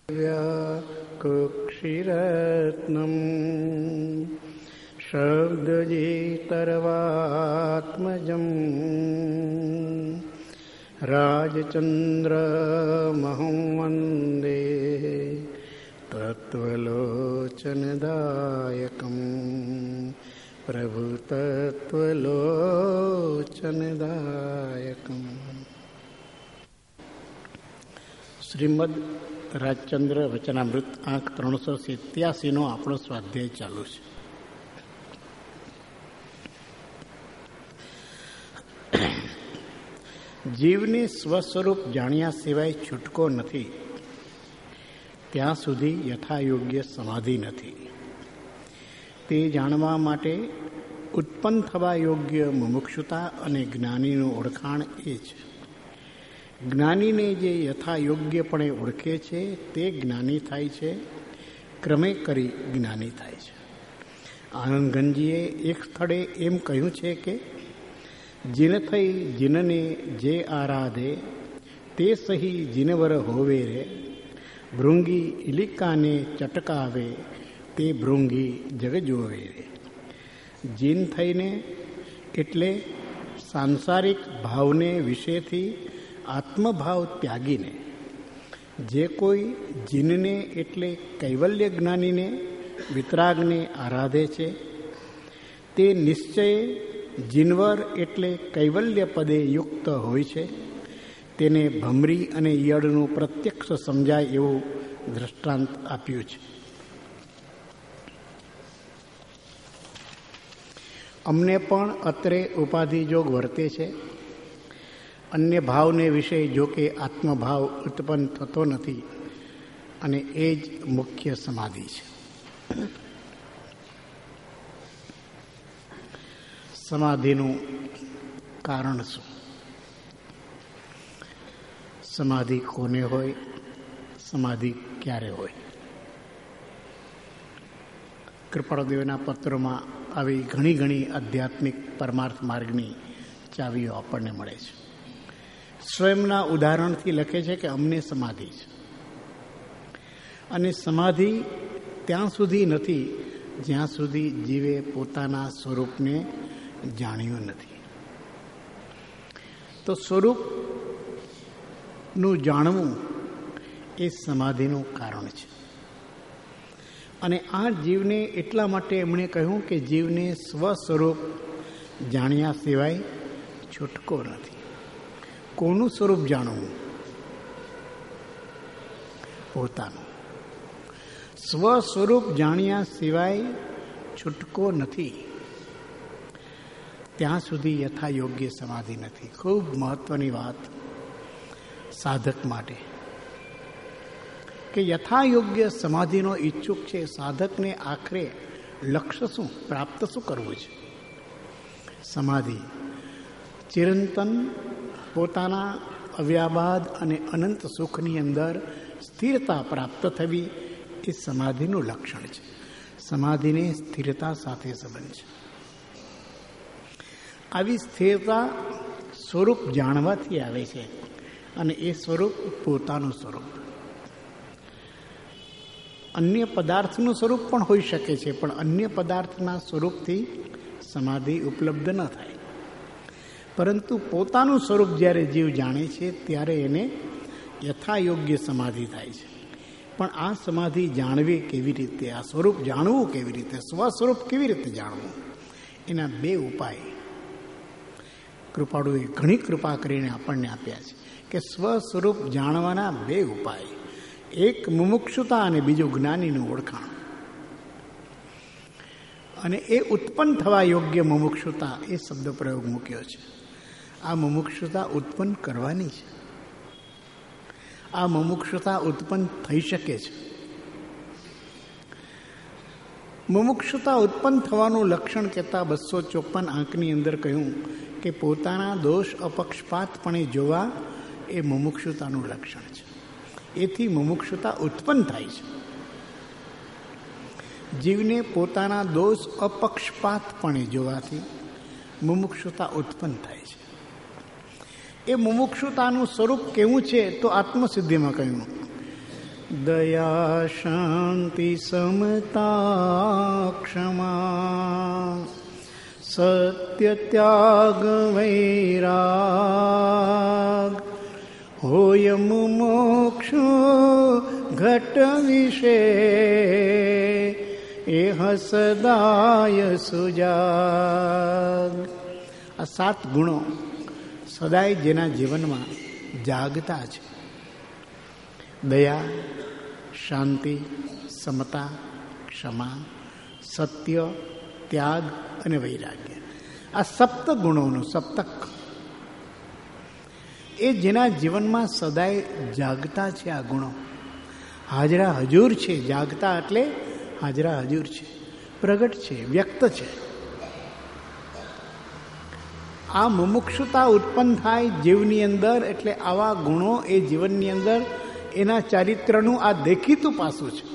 કુક્ષિરત્નમ શબ્દજીતર્વાત્મજં રાજચંદ્રમહં વંદે તત્વલોચનદાયકં પ્રભુ તત્વલોચનદાયકં. શ્રીમદ રાજચંદ્ર વચનામૃત આંક 387 આપણો સ્વાધ્યાય ચાલુ છે. જીવને સ્વસ્વરૂપ જાણ્યા સિવાય છૂટકો નથી ત્યાં સુધી યથાયોગ્ય સમાધિ નથી. તે જાણવા માટે ઉત્પન્ન થવા યોગ્ય મુમુક્ષુતા અને જ્ઞાનીનું ઓળખાણ એ છે. જ્ઞાનીને જે યથાયોગ્યપણે ઓળખે છે તે જ્ઞાની થાય છે, ક્રમે કરી જ્ઞાની થાય છે. આનંદગંજીએ એક સ્થળે એમ કહ્યું છે કે જીન થઈ જીનને જે આરાધે તે સહી જીનવર હોવે રે, ભૃંગી ઇલિકાને ચટકાવે તે ભૃંગી જગ જોવે રે. જીન થઈને એટલે સાંસારિક ભાવને વિશેથી આત્મભાવ ત્યાગીને જે કોઈ જીનને એટલે કૈવલ્ય જ્ઞાનીને વિતરાગને આરાધે છે તે નિશ્ચય જીનવર એટલે કૈવલ્ય પદે યુક્ત હોય છે. તેને ભમરી અને ઈયળનું પ્રત્યક્ષ સમજાય એવું દ્રષ્ટાંત આપ્યું છે. અમને પણ અત્રે ઉપાધિજોગ વર્તે છે. અન્ય ભાવને વિશે જોકે આત્મભાવ ઉત્પન્ન થતો નથી અને એ જ મુખ્ય સમાધિ છે. સમાધિનું કારણ શું? સમાધિ કોને હોય? સમાધિ ક્યારે હોય? કૃપાળુદેવના પત્રોમાં આવી ઘણી આધ્યાત્મિક પરમાર્થ માર્ગની ચાવીઓ આપણને મળે છે. સ્વયંના ઉદાહરણથી લખે છે કે અમને સમાધિ છે અને સમાધિ ત્યાં સુધી નથી જ્યાં સુધી જીવે પોતાના સ્વરૂપને જાણ્યું નથી. તો સ્વરૂપનું જાણવું એ સમાધિનું કારણ છે. અને આ જીવને એટલા માટે એમણે કહ્યું કે જીવને સ્વસ્વરૂપ જાણ્યા સિવાય છૂટકો નથી. કોનું સ્વરૂપ જાણવું? પોતાનું. સ્વસ્વરૂપ જાણ્યા સિવાય છૂટકો નથી. ત્યાં સુધી યથાયોગ્ય સમાધિ નથી. ખૂબ મહત્વની વાત સાધક માટે કે યથાયોગ્ય સમાધિનો ઈચ્છુક છે સાધકને આખરે લક્ષ્ય શું, પ્રાપ્ત શું કરવું છે? સમાધિ. ચિરંતન પોતાના અવ્યાબાદ અને અનંત સુખની અંદર સ્થિરતા પ્રાપ્ત થવી એ સમાધિનું લક્ષણ છે. સમાધિને સ્થિરતા સાથે સંબંધ છે. આવી સ્થિરતા સ્વરૂપ જાણવાથી આવે છે અને એ સ્વરૂપ પોતાનું સ્વરૂપ. અન્ય પદાર્થનું સ્વરૂપ પણ હોઈ શકે છે, પણ અન્ય પદાર્થના સ્વરૂપથી સમાધિ ઉપલબ્ધ ન થાય. પરંતુ પોતાનું સ્વરૂપ જ્યારે જીવ જાણે છે ત્યારે એને યથાયોગ્ય સમાધિ થાય છે. પણ આ સમાધિ જાણવી કેવી રીતે? આ સ્વરૂપ જાણવું કેવી રીતે? સ્વસ્વરૂપ કેવી રીતે જાણવું? એના બે ઉપાય કૃપાળુએ ઘણી કૃપા કરીને આપણને આપ્યા છે કે સ્વસ્વરૂપ જાણવાના બે ઉપાય. એક મુમુક્ષુતા અને બીજું જ્ઞાનીનું ઓળખાણ. અને એ ઉત્પન્ન થવા યોગ્ય મુમુક્ષુતા એ શબ્દ પ્રયોગ મૂક્યો છે. આ મુમુક્ષુતા ઉત્પન્ન કરવાની છે. આ મુમુક્ષુતા ઉત્પન્ન થઈ શકે છે. મુમુક્ષુતા ઉત્પન્ન થવાનું લક્ષણ કહેતા 254 આંકની અંદર કહ્યું કે પોતાના દોષ અપક્ષપાતપણે જોવા એ મુમુક્ષુતાનું લક્ષણ છે. એથી મુમુક્ષુતા ઉત્પન્ન થાય છે. જીવને પોતાના દોષ અપક્ષપાતપણે જોવાથી મુમુક્ષુતા ઉત્પન્ન થાય છે. એ મુમુક્ષુતાનું સ્વરૂપ કેવું છે? તો આત્મસિદ્ધિમાં કહ્યું દયા શાંતિ સમતા ક્ષમા સત્ય ત્યાગ વૈરાગ હોય મોક્ષ ઘટ વિશે એહ સદાય સુજાગ. આ 7 ગુણો સદાય જેના જીવનમાં જાગતા છે. દયા, શાંતિ, સમતા, ક્ષમા, સત્ય, ત્યાગ અને વૈરાગ્ય. આ 7 ગુણોનું સપ્તક એ જેના જીવનમાં સદાય જાગતા છે. આ ગુણો હાજરા હજુર છે. જાગતા એટલે હાજરા હજુર છે, પ્રગટ છે, વ્યક્ત છે. આ મુમુક્ષુતા ઉત્પન્ન થાય જીવની અંદર એટલે આવા ગુણો એ જીવનની અંદર એના ચારિત્રનું આ દેખીતું પાસું છે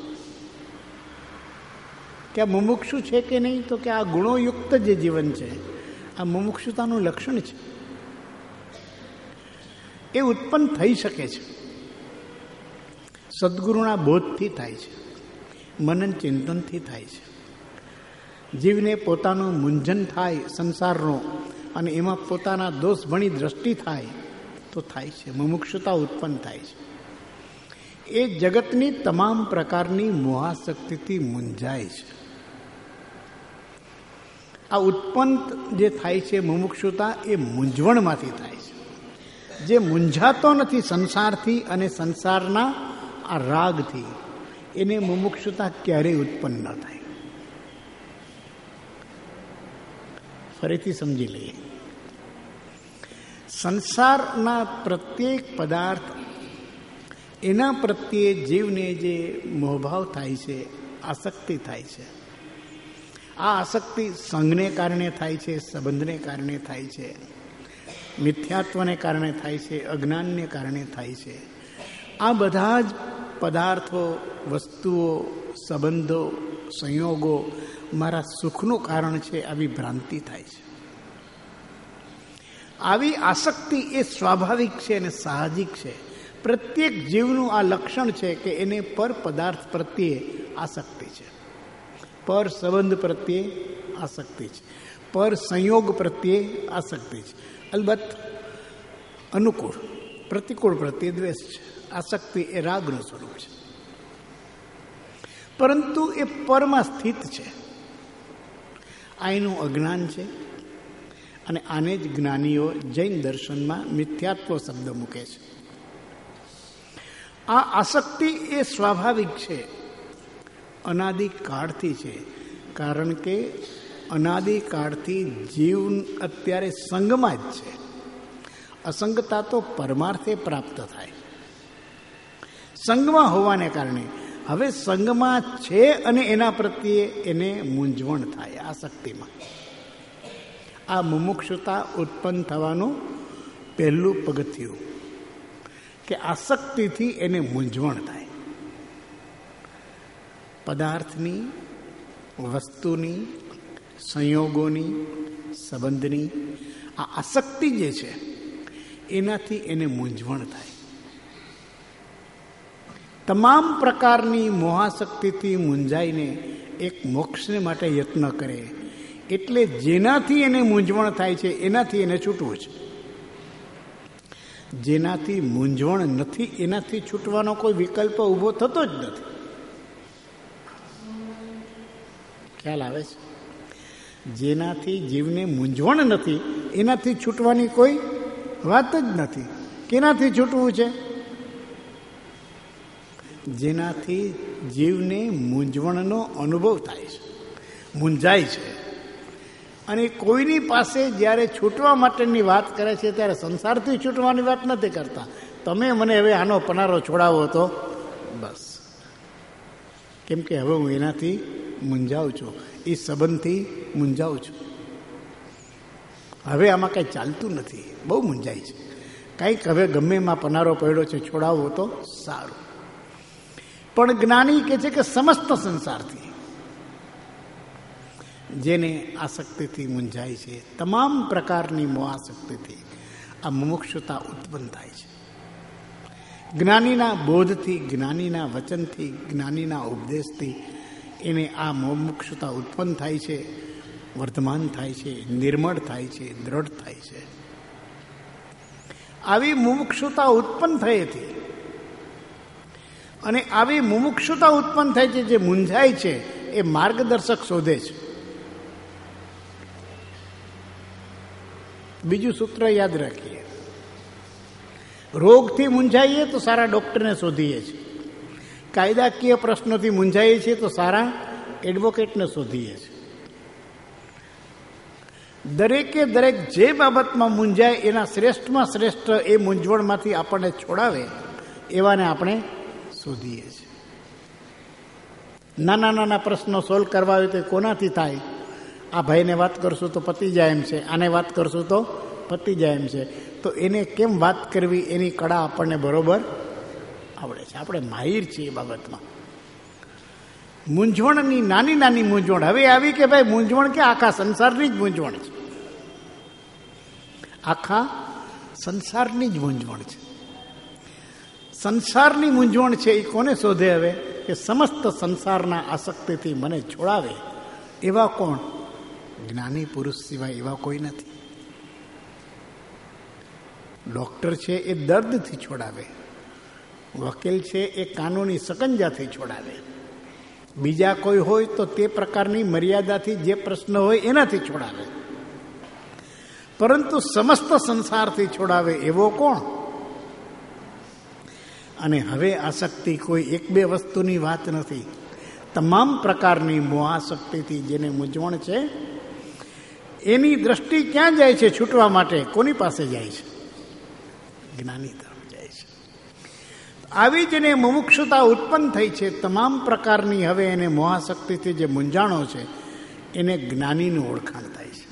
કે આ મુમુક્ષુ છે કે નહીં, તો કે આ ગુણોયુક્ત જે જીવન છે આ મુમુક્ષુતાનું લક્ષણ છે. એ ઉત્પન્ન થઈ શકે છે. સદગુરુના બોધથી થાય છે, મનન ચિંતનથી થાય છે. જીવને પોતાનું મૂંઝન થાય સંસારનો અને એમાં પોતાના દોષ ભણી દ્રષ્ટિ થાય તો થાય છે, મુમુક્ષુતા ઉત્પન્ન થાય છે. એ જગતની તમામ પ્રકારની મોહાશક્તિથી મૂંઝાય છે. આ ઉત્પન્ન જે થાય છે મુમુક્ષુતા એ મૂંઝવણમાંથી થાય છે. જે મૂંઝાતો નથી સંસારથી અને સંસારના આ રાગથી એને મુમુક્ષુતા ક્યારેય ઉત્પન્ન ન થાય. ફરીથી સમજી લઈએ. સંસારના પ્રત્યેક પદાર્થ એના પ્રત્યે જીવને જે મોહભાવ થાય છે, આસક્તિ થાય છે. આ આસક્તિ સંગને કારણે થાય છે, સંબંધને કારણે થાય છે, મિથ્યાત્વને કારણે થાય છે, અજ્ઞાનને કારણે થાય છે. આ બધા જ પદાર્થો, વસ્તુઓ, સંબંધો, સંયોગો મારા સુખનું કારણ છે આવી ભ્રાંતિ થાય છે. આવી આસક્તિ એ સ્વાભાવિક છે અને સાહજિક છે. પ્રત્યેક જીવનું આ લક્ષણ છે કે એને પર પદાર્થ પ્રત્યે આસક્તિ છે, પર સંબંધ પ્રત્યે આસક્તિ છે, પર સંયોગ પ્રત્યે આસક્તિ છે. અલબત્ત અનુકૂળ પ્રતિકૂળ પ્રત્યે દ્વેષ છે. આસક્તિ એ રાગનું સ્વરૂપ છે, પરંતુ એ પરમાં સ્થિત છે. આ એનું અજ્ઞાન છે અને આને જ જ્ઞાનીઓ જૈન દર્શનમાં મિથ્યાત્વ શબ્દ મૂકે છે. આ આસક્તિ એ સ્વાભાવિક છે, અનાદિકાળથી છે. કારણ કે અનાદિકાળથી જીવ અત્યારે સંગમાં જ છે. અસંગતા તો પરમાર્થે પ્રાપ્ત થાય સંગમાં હોવાને કારણે. હવે સંગમાં છે અને એના પ્રત્યે એને મૂંઝવણ થાય આસક્તિમાં. આ મુમુક્ષુતા ઉત્પન્ન થવાનું પહેલું પગથિયું કે આસક્તિથી એને મૂંઝવણ થાય. પદાર્થની, વસ્તુની, સંયોગોની, સંબંધની આ આસક્તિ જે છે એનાથી એને મૂંઝવણ થાય. તમામ પ્રકારની મોહાશક્તિથી મૂંઝાઈને એક મોક્ષને માટે યત્ન કરે. એટલે જેનાથી એને મૂંઝવણ થાય છે એનાથી એને છૂટવું છે. જેનાથી મૂંઝવણ નથી એનાથી છૂટવાનો કોઈ વિકલ્પ ઊભો થતો જ નથી. ખ્યાલ આવે છે? જેનાથી જીવને મૂંઝવણ નથી એનાથી છૂટવાની કોઈ વાત જ નથી. કેનાથી છૂટવું છે? જેનાથી જીવને મૂંઝવણનો અનુભવ થાય છે, મૂંઝાય છે. અને કોઈની પાસે જ્યારે છૂટવા માટેની વાત કરે છે ત્યારે સંસારથી છૂટવાની વાત નથી કરતા. તમે મને હવે આનો પનારો છોડાવો તો બસ, કેમ કે હવે હું એનાથી મૂંઝાઉં છું, એ સંબંધથી મૂંઝાઉં છું. હવે આમાં કંઈ ચાલતું નથી, બહુ મૂંઝાય છે. કંઈક હવે ગમે એમાં પનારો પડ્યો છે, છોડાવો તો સારું. પણ જ્ઞાની કહે છે કે સમસ્ત સંસારથી જેને આસક્તિથી મૂંઝાય છે, તમામ પ્રકારની મોહાશક્તિથી આ મુમુક્ષુતા ઉત્પન્ન થાય છે. જ્ઞાનીના બોધથી, જ્ઞાનીના વચનથી, જ્ઞાનીના ઉપદેશથી એને આ મુમુક્ષુતા ઉત્પન્ન થાય છે, વર્ધમાન થાય છે, નિર્મળ થાય છે, દ્રઢ થાય છે. આવી મુમુક્ષુતા ઉત્પન્ન થઈ હતી. અને આવી મુમુક્ષુતા ઉત્પન્ન થાય છે, જે મૂંઝાય છે એ માર્ગદર્શક શોધે છે. બીજું સૂત્ર યાદ રાખીએ, રોગથી મૂંઝાઈએ તો સારા ડોક્ટરને શોધીએ છીએ, કાયદાકીય પ્રશ્નોથી મૂંઝાઈએ છીએ તો સારા એડવોકેટને શોધીએ છીએ. દરેકે દરેક જે બાબતમાં મૂંઝાય એના શ્રેષ્ઠમાં શ્રેષ્ઠ એ મૂંઝવણમાંથી આપણને છોડાવે એવાને આપણે શોધીએ છીએ. નાના નાના પ્રશ્નો સોલ્વ કરવા હોય તો કોનાથી થાય? આ ભાઈને વાત કરશું તો પતી જાય એમ છે, આને વાત કરશું તો પતી જાય એમ છે, તો એને કેમ વાત કરવી એની કળા આપણને બરોબર આવડે છે. આપણે માહિર છીએ એ બાબતમાં. મૂંઝવણની નાની નાની મૂંઝવણ હવે આવી કે ભાઈ મૂંઝવણ કે આખા સંસારની જ મૂંઝવણ છે. આખા સંસારની જ મૂંઝવણ છે. સંસારની મૂંઝવણ છે એ કોને શોધે હવે? કે સમસ્ત સંસારના આસક્તિથી મને છોડાવે એવા કોણ? જ્ઞાની પુરુષ સિવાય એવા કોઈ નથી. ડોક્ટર છે એ દર્દથી છોડાવે, વકીલ છે એ કાનૂની સકંજાથી છોડાવે, બીજા કોઈ હોય તો તે પ્રકારની મર્યાદાથી જે પ્રશ્ન હોય એનાથી છોડાવે, પરંતુ સમસ્ત સંસારથી છોડાવે એવો કોણ? અને હવે આસક્તિ કોઈ એક બે વસ્તુની વાત નથી, તમામ પ્રકારની મોહાસક્તિથી જેને મૂંઝવણ છે એની દ્રષ્ટિ ક્યાં જાય છે છૂટવા માટે? કોની પાસે જાય છે? જ્ઞાની તરફ જાય છે. આવી જેને મુમુક્ષુતા ઉત્પન્ન થઈ છે, તમામ પ્રકારની હવે એને મોહાસક્તિથી જે મૂંઝાણો છે એને જ્ઞાનીનું ઓળખાણ થાય છે.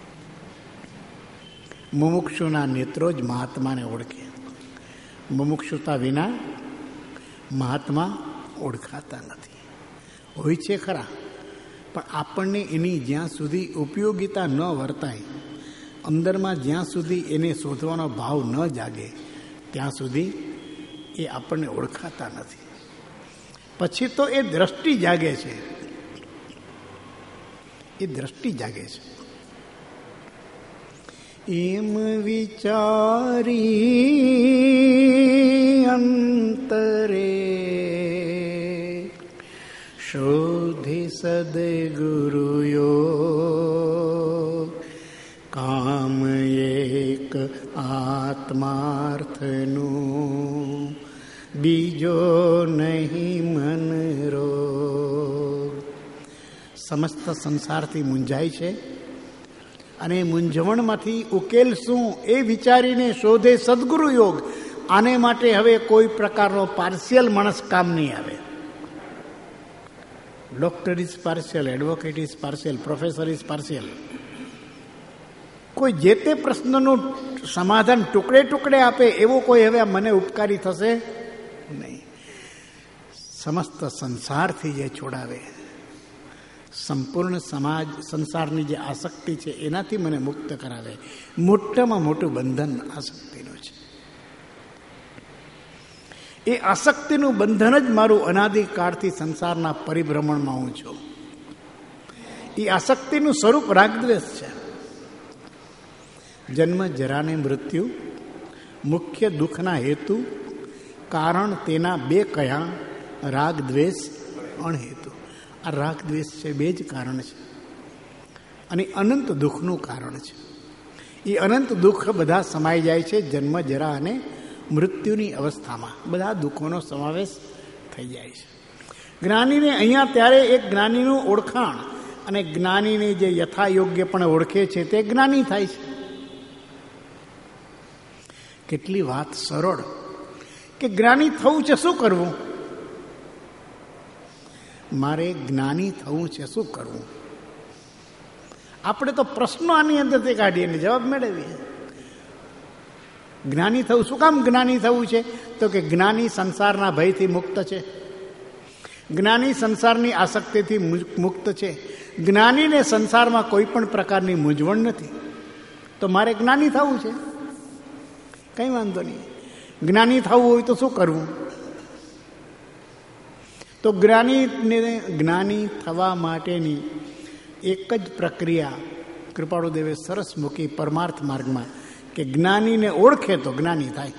મુમુક્ષુના નેત્રો જ મહાત્માને ઓળખે. મુમુક્ષુતા વિના મહાત્મા ઓળખાતા નથી. હોય છે ખરા, પણ આપણને એની જ્યાં સુધી ઉપયોગિતા ન વર્તાય, અંદરમાં જ્યાં સુધી એને શોધવાનો ભાવ ન જાગે ત્યાં સુધી એ આપણને ઓળખાતા નથી. પછી તો એ દ્રષ્ટિ જાગે છે, એ દ્રષ્ટિ જાગે છે. એમ વિચારી અંતરે શોધી સદગુરુયો કામ એક આત્માર્થનું બીજો નહીં મન રોગ. સમસ્ત સંસારથી મૂંઝાય છે અને મૂંઝવણમાંથી ઉકેલ શું એ વિચારીને શોધે સદગુરુ યોગ. આને માટે હવે કોઈ પ્રકારનો પાર્શિયલ માણસ કામ નહીં આવે. Doctor is partial, advocate is partial, professor is partial. કોઈ જે તે પ્રશ્નનું સમાધાન ટુકડે ટુકડે આપે એવો કોઈ હવે મને ઉપકારી થશે નહીં. સમસ્ત સંસારથી જે છોડાવે, સંપૂર્ણ સમાજ સંસારની જે આસક્તિ છે એનાથી મને મુક્ત કરાવે, મોટામાં મોટું બંધન આસક્તિનું છે. એ આસક્તિનું બંધન જ મારું અનાદિકાળથી સંસારના પરિભ્રમણમાં હું છું. એ આસક્તિનું સ્વરૂપ રાગદ્વેષ છે. જન્મ જરાને મૃત્યુ મુખ્ય દુઃખના હેતુ, કારણ તેના બે કયા? રાગ દ્વેષ અણહેતુ. આ રાગ દ્વેષ છે, બે જ કારણ છે અને અનંત દુઃખનું કારણ છે. એ અનંત દુઃખ બધા સમાઈ જાય છે જન્મ જરા અને મૃત્યુની અવસ્થામાં. બધા દુઃખોનો સમાવેશ થઈ જાય છે. જ્ઞાનીને અહીંયા ત્યારે એક જ્ઞાનીનું ઓળખાણ, અને જ્ઞાનીને જે યથાયોગ્ય પણ ઓળખે છે તે જ્ઞાની થાય છે. કેટલી વાત સરળ કે જ્ઞાની થવું છે, શું કરવું? મારે જ્ઞાની થવું છે, શું કરવું? આપણે તો પ્રશ્નો આની અંદરથી કાઢીએ, જવાબ મેળવીએ. જ્ઞાની થવું, શું કામ જ્ઞાની થવું છે? તો કે જ્ઞાની સંસારના ભયથી મુક્ત છે, જ્ઞાની સંસારની આસક્તિથી મુક્ત છે, જ્ઞાનીને સંસારમાં કોઈ પણ પ્રકારની મૂંઝવણ નથી. તો મારે જ્ઞાની થવું છે, કંઈ વાંધો નહીં. જ્ઞાની થવું હોય તો શું કરવું? તો જ્ઞાની થવા માટેની એક જ પ્રક્રિયા કૃપાળુદેવે સરસ મૂકી પરમાર્થ માર્ગમાં, કે જ્ઞાનીને ઓળખે તો જ્ઞાની થાય.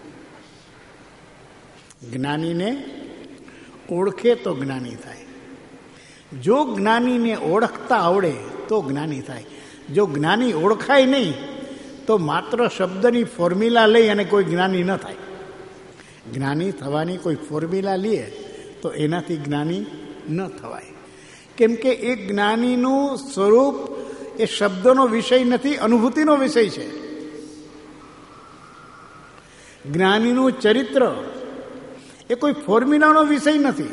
જ્ઞાનીને ઓળખે તો જ્ઞાની થાય. જો જ્ઞાનીને ઓળખતા આવડે તો જ્ઞાની થાય. જો જ્ઞાની ઓળખાય નહીં તો માત્ર શબ્દની ફોર્મ્યુલા લઈ અને કોઈ જ્ઞાની ન થાય. જ્ઞાની થવાની કોઈ ફોર્મ્યુલા લે તો એનાથી જ્ઞાની ન થવાય. કેમ કે એ જ્ઞાનીનું સ્વરૂપ એ શબ્દનો વિષય નથી, અનુભૂતિનો વિષય છે. જ્ઞાનીનું ચરિત્ર એ કોઈ ફોર્મ્યુલાનો વિષય નથી,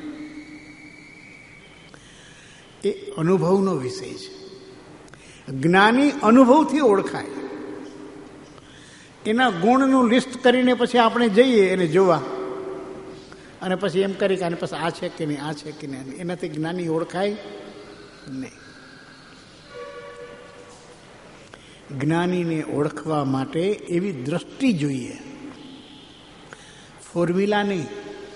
એ અનુભવનો વિષય છે. જ્ઞાની અનુભવથી ઓળખાય. એના ગુણનું લિસ્ટ કરીને પછી આપણે જઈએ એને જોવા, અને પછી એમ કરી કે આને પછી આ છે કે નહીં, આ છે કે નહીં, એનાથી જ્ઞાની ઓળખાય નહીં. જ્ઞાનીને ઓળખવા માટે એવી દ્રષ્ટિ જોઈએ, ફોર્મ્યુલા નહીં.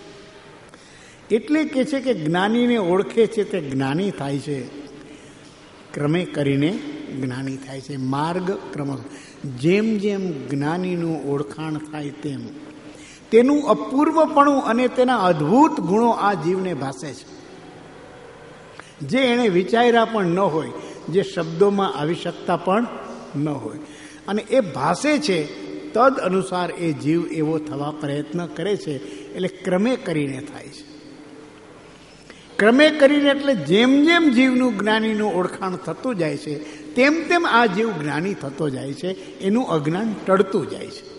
એટલે કે છે કે જ્ઞાનીને ઓળખે છે તે જ્ઞાની થાય છે, ક્રમે કરીને જ્ઞાની થાય છે. માર્ગ ક્રમ, જેમ જેમ જ્ઞાનીનું ઓળખાણ થાય તેમ તેનું અપૂર્વપણું અને તેના અદ્ભુત ગુણો આ જીવને ભાસે છે, જે એણે વિચાર્યા પણ ન હોય, જે શબ્દોમાં આવી શકતા પણ ન હોય. અને એ ભાસે છે, તદ અનુસાર એ જીવ એવો થવા પ્રયત્ન કરે છે. એટલે ક્રમે કરીને થાય છે. ક્રમે કરીને એટલે જેમ જેમ જીવનું જ્ઞાનીનું ઓળખાણ થતું જાય છે તેમ તેમ આ જીવ જ્ઞાની થતો જાય છે, એનું અજ્ઞાન ટળતું જાય છે.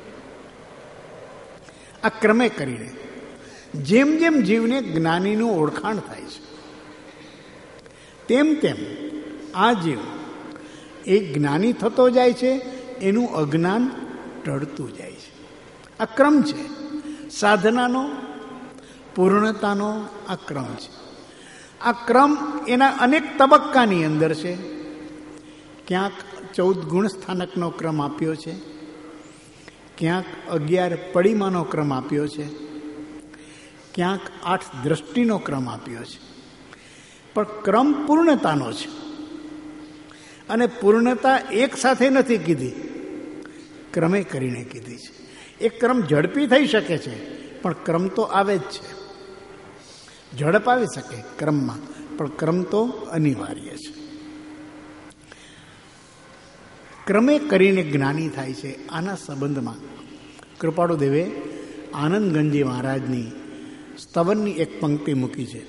આ ક્રમે કરીને જેમ જેમ જીવને જ્ઞાનીનું ઓળખાણ થાય છે તેમ તેમ આ જીવ એ જ્ઞાની થતો જાય છે, એનું અજ્ઞાન ટળતું જાય છે. આ ક્રમ છે સાધનાનો, પૂર્ણતાનો આ ક્રમ છે. આ ક્રમ એના અનેક તબક્કાની અંદર છે. ક્યાંક 14 ગુણ સ્થાનકનો ક્રમ આપ્યો છે, ક્યાંક 11 પડીમાનો ક્રમ આપ્યો છે, ક્યાંક 8 દ્રષ્ટિનો ક્રમ આપ્યો છે. પણ ક્રમ પૂર્ણતાનો છે. અને પૂર્ણતા એક સાથે નથી કીધી, ક્રમે કરીને કીધી છે. એ ક્રમ ઝડપી થઈ શકે છે, પણ ક્રમ તો આવે જ છે. ઝડપ આવી શકે ક્રમમાં, પણ ક્રમ તો અનિવાર્ય છે. ક્રમે કરીને જ્ઞાની થાય છે. આના સંબંધમાં કૃપાળુદેવે આનંદગંજી મહારાજની સ્તવનની એક પંક્તિ મૂકી છે.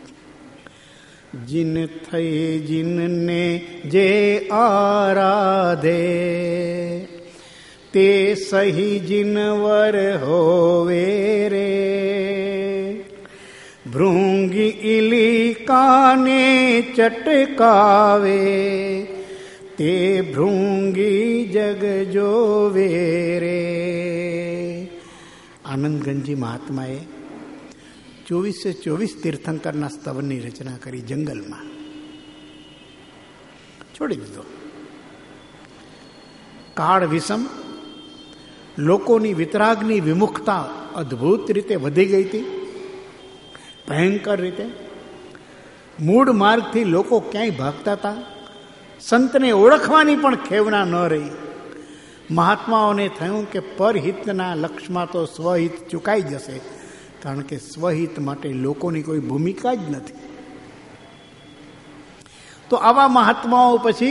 जिन થઈ जिनने जे आराधे ते सही जिनवर होवे रे भृंगी इली काने चटकावे ते भृंगी जग जोवे रे. આનંદગંજી મહાત્માએ 24 તીર્થંકરના સ્તવનની રચના કરી. જંગલમાં છોડી દીધો. કાળ વિષમ, લોકોની વિતરાગની વિમુખતા અદ્ભુત રીતે વધી ગઈ હતી, ભયંકર રીતે. મૂળ માર્ગથી લોકો ક્યાંય ભાગતા હતા. સંતને ઓળખવાની પણ ખેવના ન રહી. મહાત્માઓને થયું કે પરહિતના લક્ષ્યમાં તો સ્વહિત ચૂકાઈ જશે, કારણ કે સ્વહિત માટે લોકોની કોઈ ભૂમિકા જ નથી. તો આવા મહાત્માઓ પછી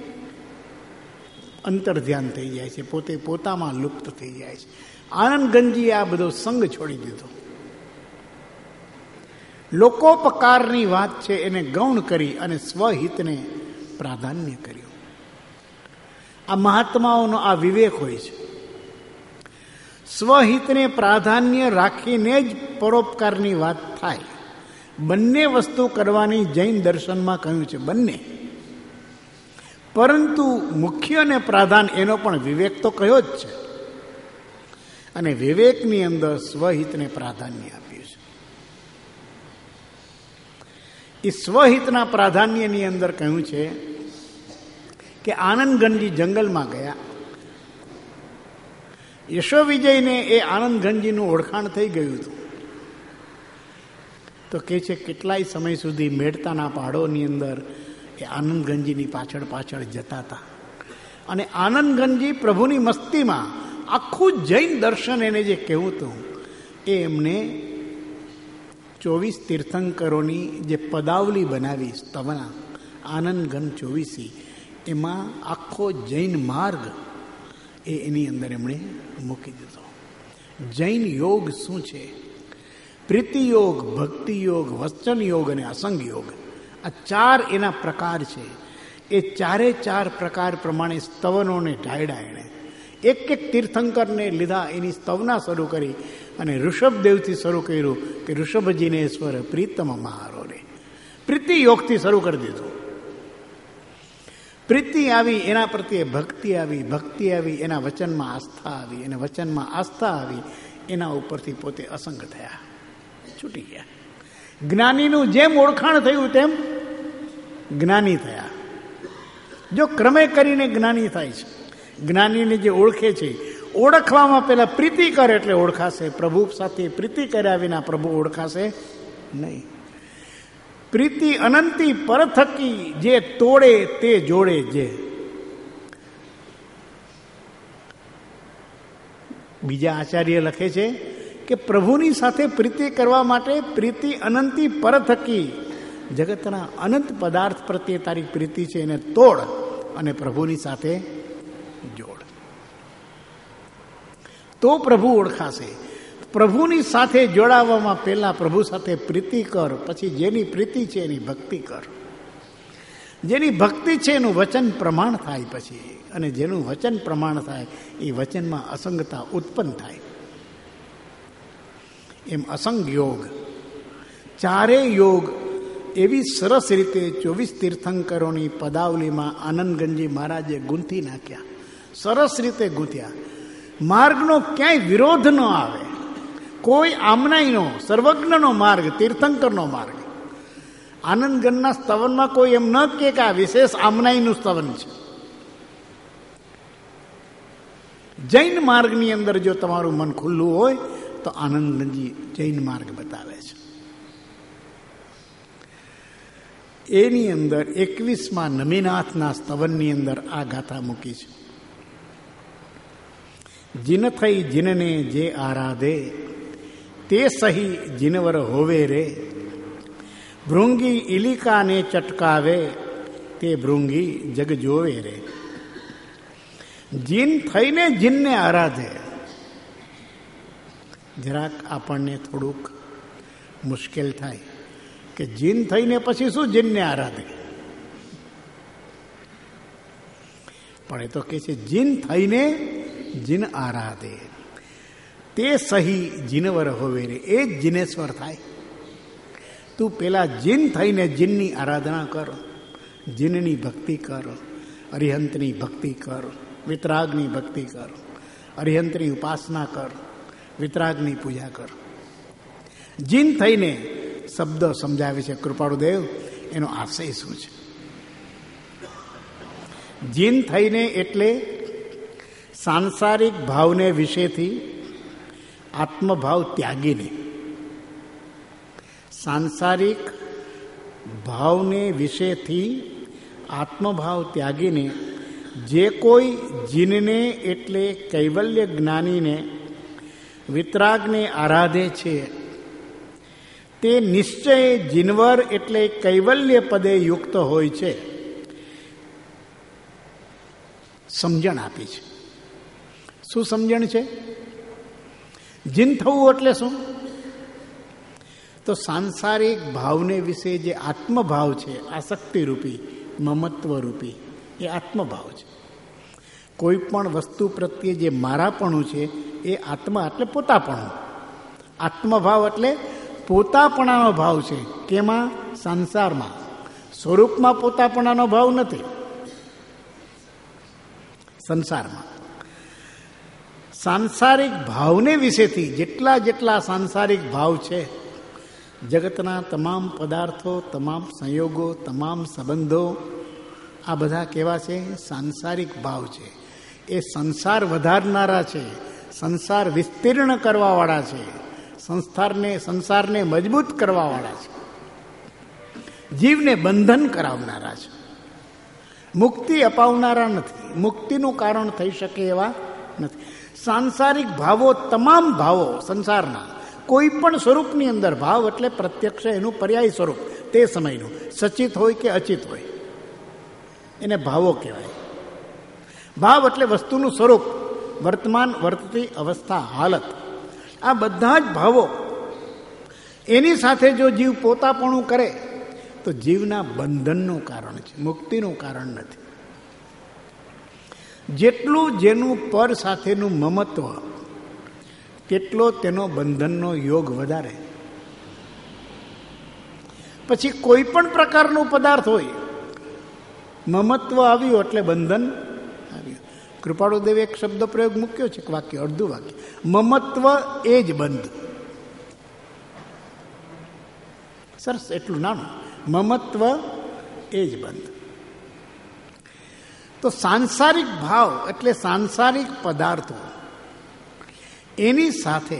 અંતર્ધ્યાન થઈ જાય છે, પોતે પોતામાં લુપ્ત થઈ જાય છે. આનંદગંજીએ આ બધો સંગ છોડી દીધો. લોકોપકારની વાત છે એને ગૌણ કરી અને સ્વહિતને પ્રાધાન્ય કર્યું. આ મહાત્માઓનો આ વિવેક હોય છે. સ્વહિતને પ્રાધાન્ય રાખીને જ પરોપકારની વાત થાય. બંને વસ્તુ કરવાની જૈન દર્શનમાં કહ્યું છે, બંને. પરંતુ મુખ્ય અને પ્રધાન એનો પણ વિવેક તો કયો જ છે, અને વિવેકની અંદર સ્વહિતને પ્રાધાન્ય આપ્યું છે. એ સ્વહિતના પ્રાધાન્યની અંદર કહ્યું છે કે આનંદગંજી જંગલમાં ગયા. યશો વિજયને એ આનંદ ઘનજીનું ઓળખાણ થઈ ગયું હતું. તો કે છે કેટલાય સમય સુધી મેળતાના પહાડોની અંદર એ આનંદ ઘનજીની પાછળ પાછળ જતા હતા. અને આનંદ ઘનજી પ્રભુની મસ્તીમાં આખું જૈન દર્શન એને જે કહેવું હતું એ એમને 24 તીર્થંકરોની જે પદાવલી બનાવી સ્તવના આનંદ ઘન 24, એમાં આખો જૈન માર્ગ એની અંદર એમણે મૂકી દીધો. જૈન યોગ શું છે? પ્રીતિ યોગ, ભક્તિ યોગ, વચન યોગ અને અસંગ યોગ, આ 4 એના પ્રકાર છે. એ 4 પ્રકાર પ્રમાણે સ્તવનોને ઢાળ્યા. એણે એક તીર્થંકરને લીધા, એની સ્તવના શરૂ કરી અને ઋષભદેવથી શરૂ કર્યું કે ઋષભજીનેશ્વર પ્રીતમ મારો રે. પ્રીતિ યોગથી શરૂ કરી દીધું. પ્રીતિ આવી, એના પ્રત્યે ભક્તિ આવી, ભક્તિ આવી, એના વચનમાં આસ્થા આવી, અને વચનમાં આસ્થા આવી, એના ઉપરથી પોતે અસંગ થયા, છૂટી ગયા. જ્ઞાનીનું જેમ ઓળખાણ થયું તેમ જ્ઞાની થયા. જો ક્રમે કરીને જ્ઞાની થાય છે. જ્ઞાનીને જે ઓળખે છે, ઓળખવામાં પહેલા પ્રીતિ કરે એટલે ઓળખાશે. પ્રભુ સાથે પ્રીતિ કર્યા વિના પ્રભુ ઓળખાશે નહીં. પ્રીતિ અનંતી પરથકી જે તોડે તે જોડે જે. બીજા આચાર્ય લખે છે કે પ્રભુની સાથે પ્રીતિ કરવા માટે પ્રીતિ અનંતી પરથકી, જગતના અનંત પદાર્થ પ્રત્યે તારી પ્રીતિ છે એને તોડ અને પ્રભુની સાથે જોડ, તો પ્રભુ ઓળખાશે. પ્રભુની સાથે જોડાવામાં પહેલા પ્રભુ સાથે પ્રીતિ કર, પછી જેની પ્રીતિ છે એની ભક્તિ કર. જેની ભક્તિ છે એનું વચન પ્રમાણ થાય પછી, અને જેનું વચન પ્રમાણ થાય એ વચનમાં અસંગતા ઉત્પન્ન થાય. એમ અસંગ યોગ, 4 યોગ એવી સરસ રીતે 24 તીર્થંકરોની પદાવલીમાં આનંદગંજી મહારાજે ગૂંથી નાખ્યા. સરસ રીતે ગૂંથ્યા. માર્ગનો ક્યાંય વિરોધ ન આવે. કોઈ આમનાઈનો, સર્વજ્ઞનો માર્ગ, તીર્થંકરનો માર્ગ. આનંદગણના સ્તવનમાં કોઈ એમ ન કે આ વિશેષ આમનાઈનું સ્તવન છે. જૈન માર્ગની અંદર જો તમારું મન ખુલ્લું હોય તો આનંદગંજી જૈન માર્ગ બતાવે છે. એની અંદર 21માં નમીનાથના સ્તવનની અંદર આ ગાથા મૂકી છે. જીન થઈ જીનને જે આરાધે તે સહી જીનવર હોવે રે. ભૃંગી ઇલિકાને ચટકાવે તે ભૃંગી જગ જોવે રે. જીન થઈને જીનને આરાધે. જરાક આપણને થોડુંક મુશ્કેલ થાય કે જીન થઈને પછી શું જીનને આરાધે, પણ એ તો કે છે જીન થઈને જીન આરાધે તે સહી જીનવર હોવે રે. એ જ જીનેશ્વર થાય. તું પેલા જીન થઈને જીનની આરાધના કર, જીનની ભક્તિ કર, અરિહંતની ભક્તિ કર, વિતરાગની ભક્તિ કર, અરિહંતની ઉપાસના કર, વિતરાગની પૂજા કર. જીન થઈને શબ્દ સમજાવે છે કૃપાળુદેવ, એનો આશય શું છે? જીન થઈને એટલે સાંસારિક ભાવને વિશેથી આત્મભાવ ત્યાગીને, સાંસારિક ભાવને વિશેથી આત્મભાવ ત્યાગીને જે કોઈ જીનને એટલે કૈવલ્ય જ્ઞાનીને, વિતરાગને આરાધે છે તે નિશ્ચય જીનવર એટલે કૈવલ્ય પદે યુક્ત હોય છે. સમજણ આપી છે. શું સમજણ છે? જીન થવું એટલે શું? તો સાંસારિક ભાવને વિશે જે આત્મભાવ છે, આસક્તિ રૂપી, મમત્વ રૂપી, એ આત્મભાવ છે. કોઈ પણ વસ્તુ પ્રત્યે જે મારાપણું છે એ આત્મા એટલે પોતાપણું. આત્મભાવ એટલે પોતાપણાનો ભાવ છે. કેમાં? સંસારમાં. સ્વરૂપમાં પોતાપણાનો ભાવ નથી, સંસારમાં. સાંસારિક ભાવને વિશેથી જેટલા સાંસારિક ભાવ છે, જગતના તમામ પદાર્થો, તમામ સંયોગો, તમામ સંબંધો, આ બધા કેવા છે? સાંસારિક ભાવ છે. એ સંસાર વધારનારા છે, સંસાર વિસ્તીર્ણ કરવાવાળા છે, સંસારને મજબૂત કરવાવાળા છે, જીવને બંધન કરાવનારા છે, મુક્તિ અપાવનારા નથી, મુક્તિનું કારણ થઈ શકે એવા નથી. સાંસારિક ભાવો, તમામ ભાવો સંસારના કોઈ પણ સ્વરૂપની અંદર, ભાવ એટલે પ્રત્યક્ષ એનું પર્યાય સ્વરૂપ તે સમયનું, સચિત હોય કે અચિત હોય, એને ભાવો કહેવાય. ભાવ એટલે વસ્તુનું સ્વરૂપ, વર્તમાન વર્તતી અવસ્થા, હાલત. આ બધા જ ભાવો એની સાથે જો જીવ પોતાપણું કરે તો જીવના બંધનનું કારણ છે, મુક્તિનું કારણ નથી. જેટલું જેનું પર સાથેનું મમત્વ તેટલો તેનો બંધનનો યોગ વધારે. પછી કોઈ પણ પ્રકારનું પદાર્થ હોય, મમત્વ આવ્યું એટલે બંધન આવ્યું. કૃપાળુદેવે એક શબ્દ પ્રયોગ મૂક્યો છે, વાક્ય, અડધું વાક્ય, મમત્વ એ જ બંધ. સરસ, એટલું નાનું, મમત્વ એ જ બંધ. તો સાંસારિક ભાવ એટલે સાંસારિક પદાર્થો, એની સાથે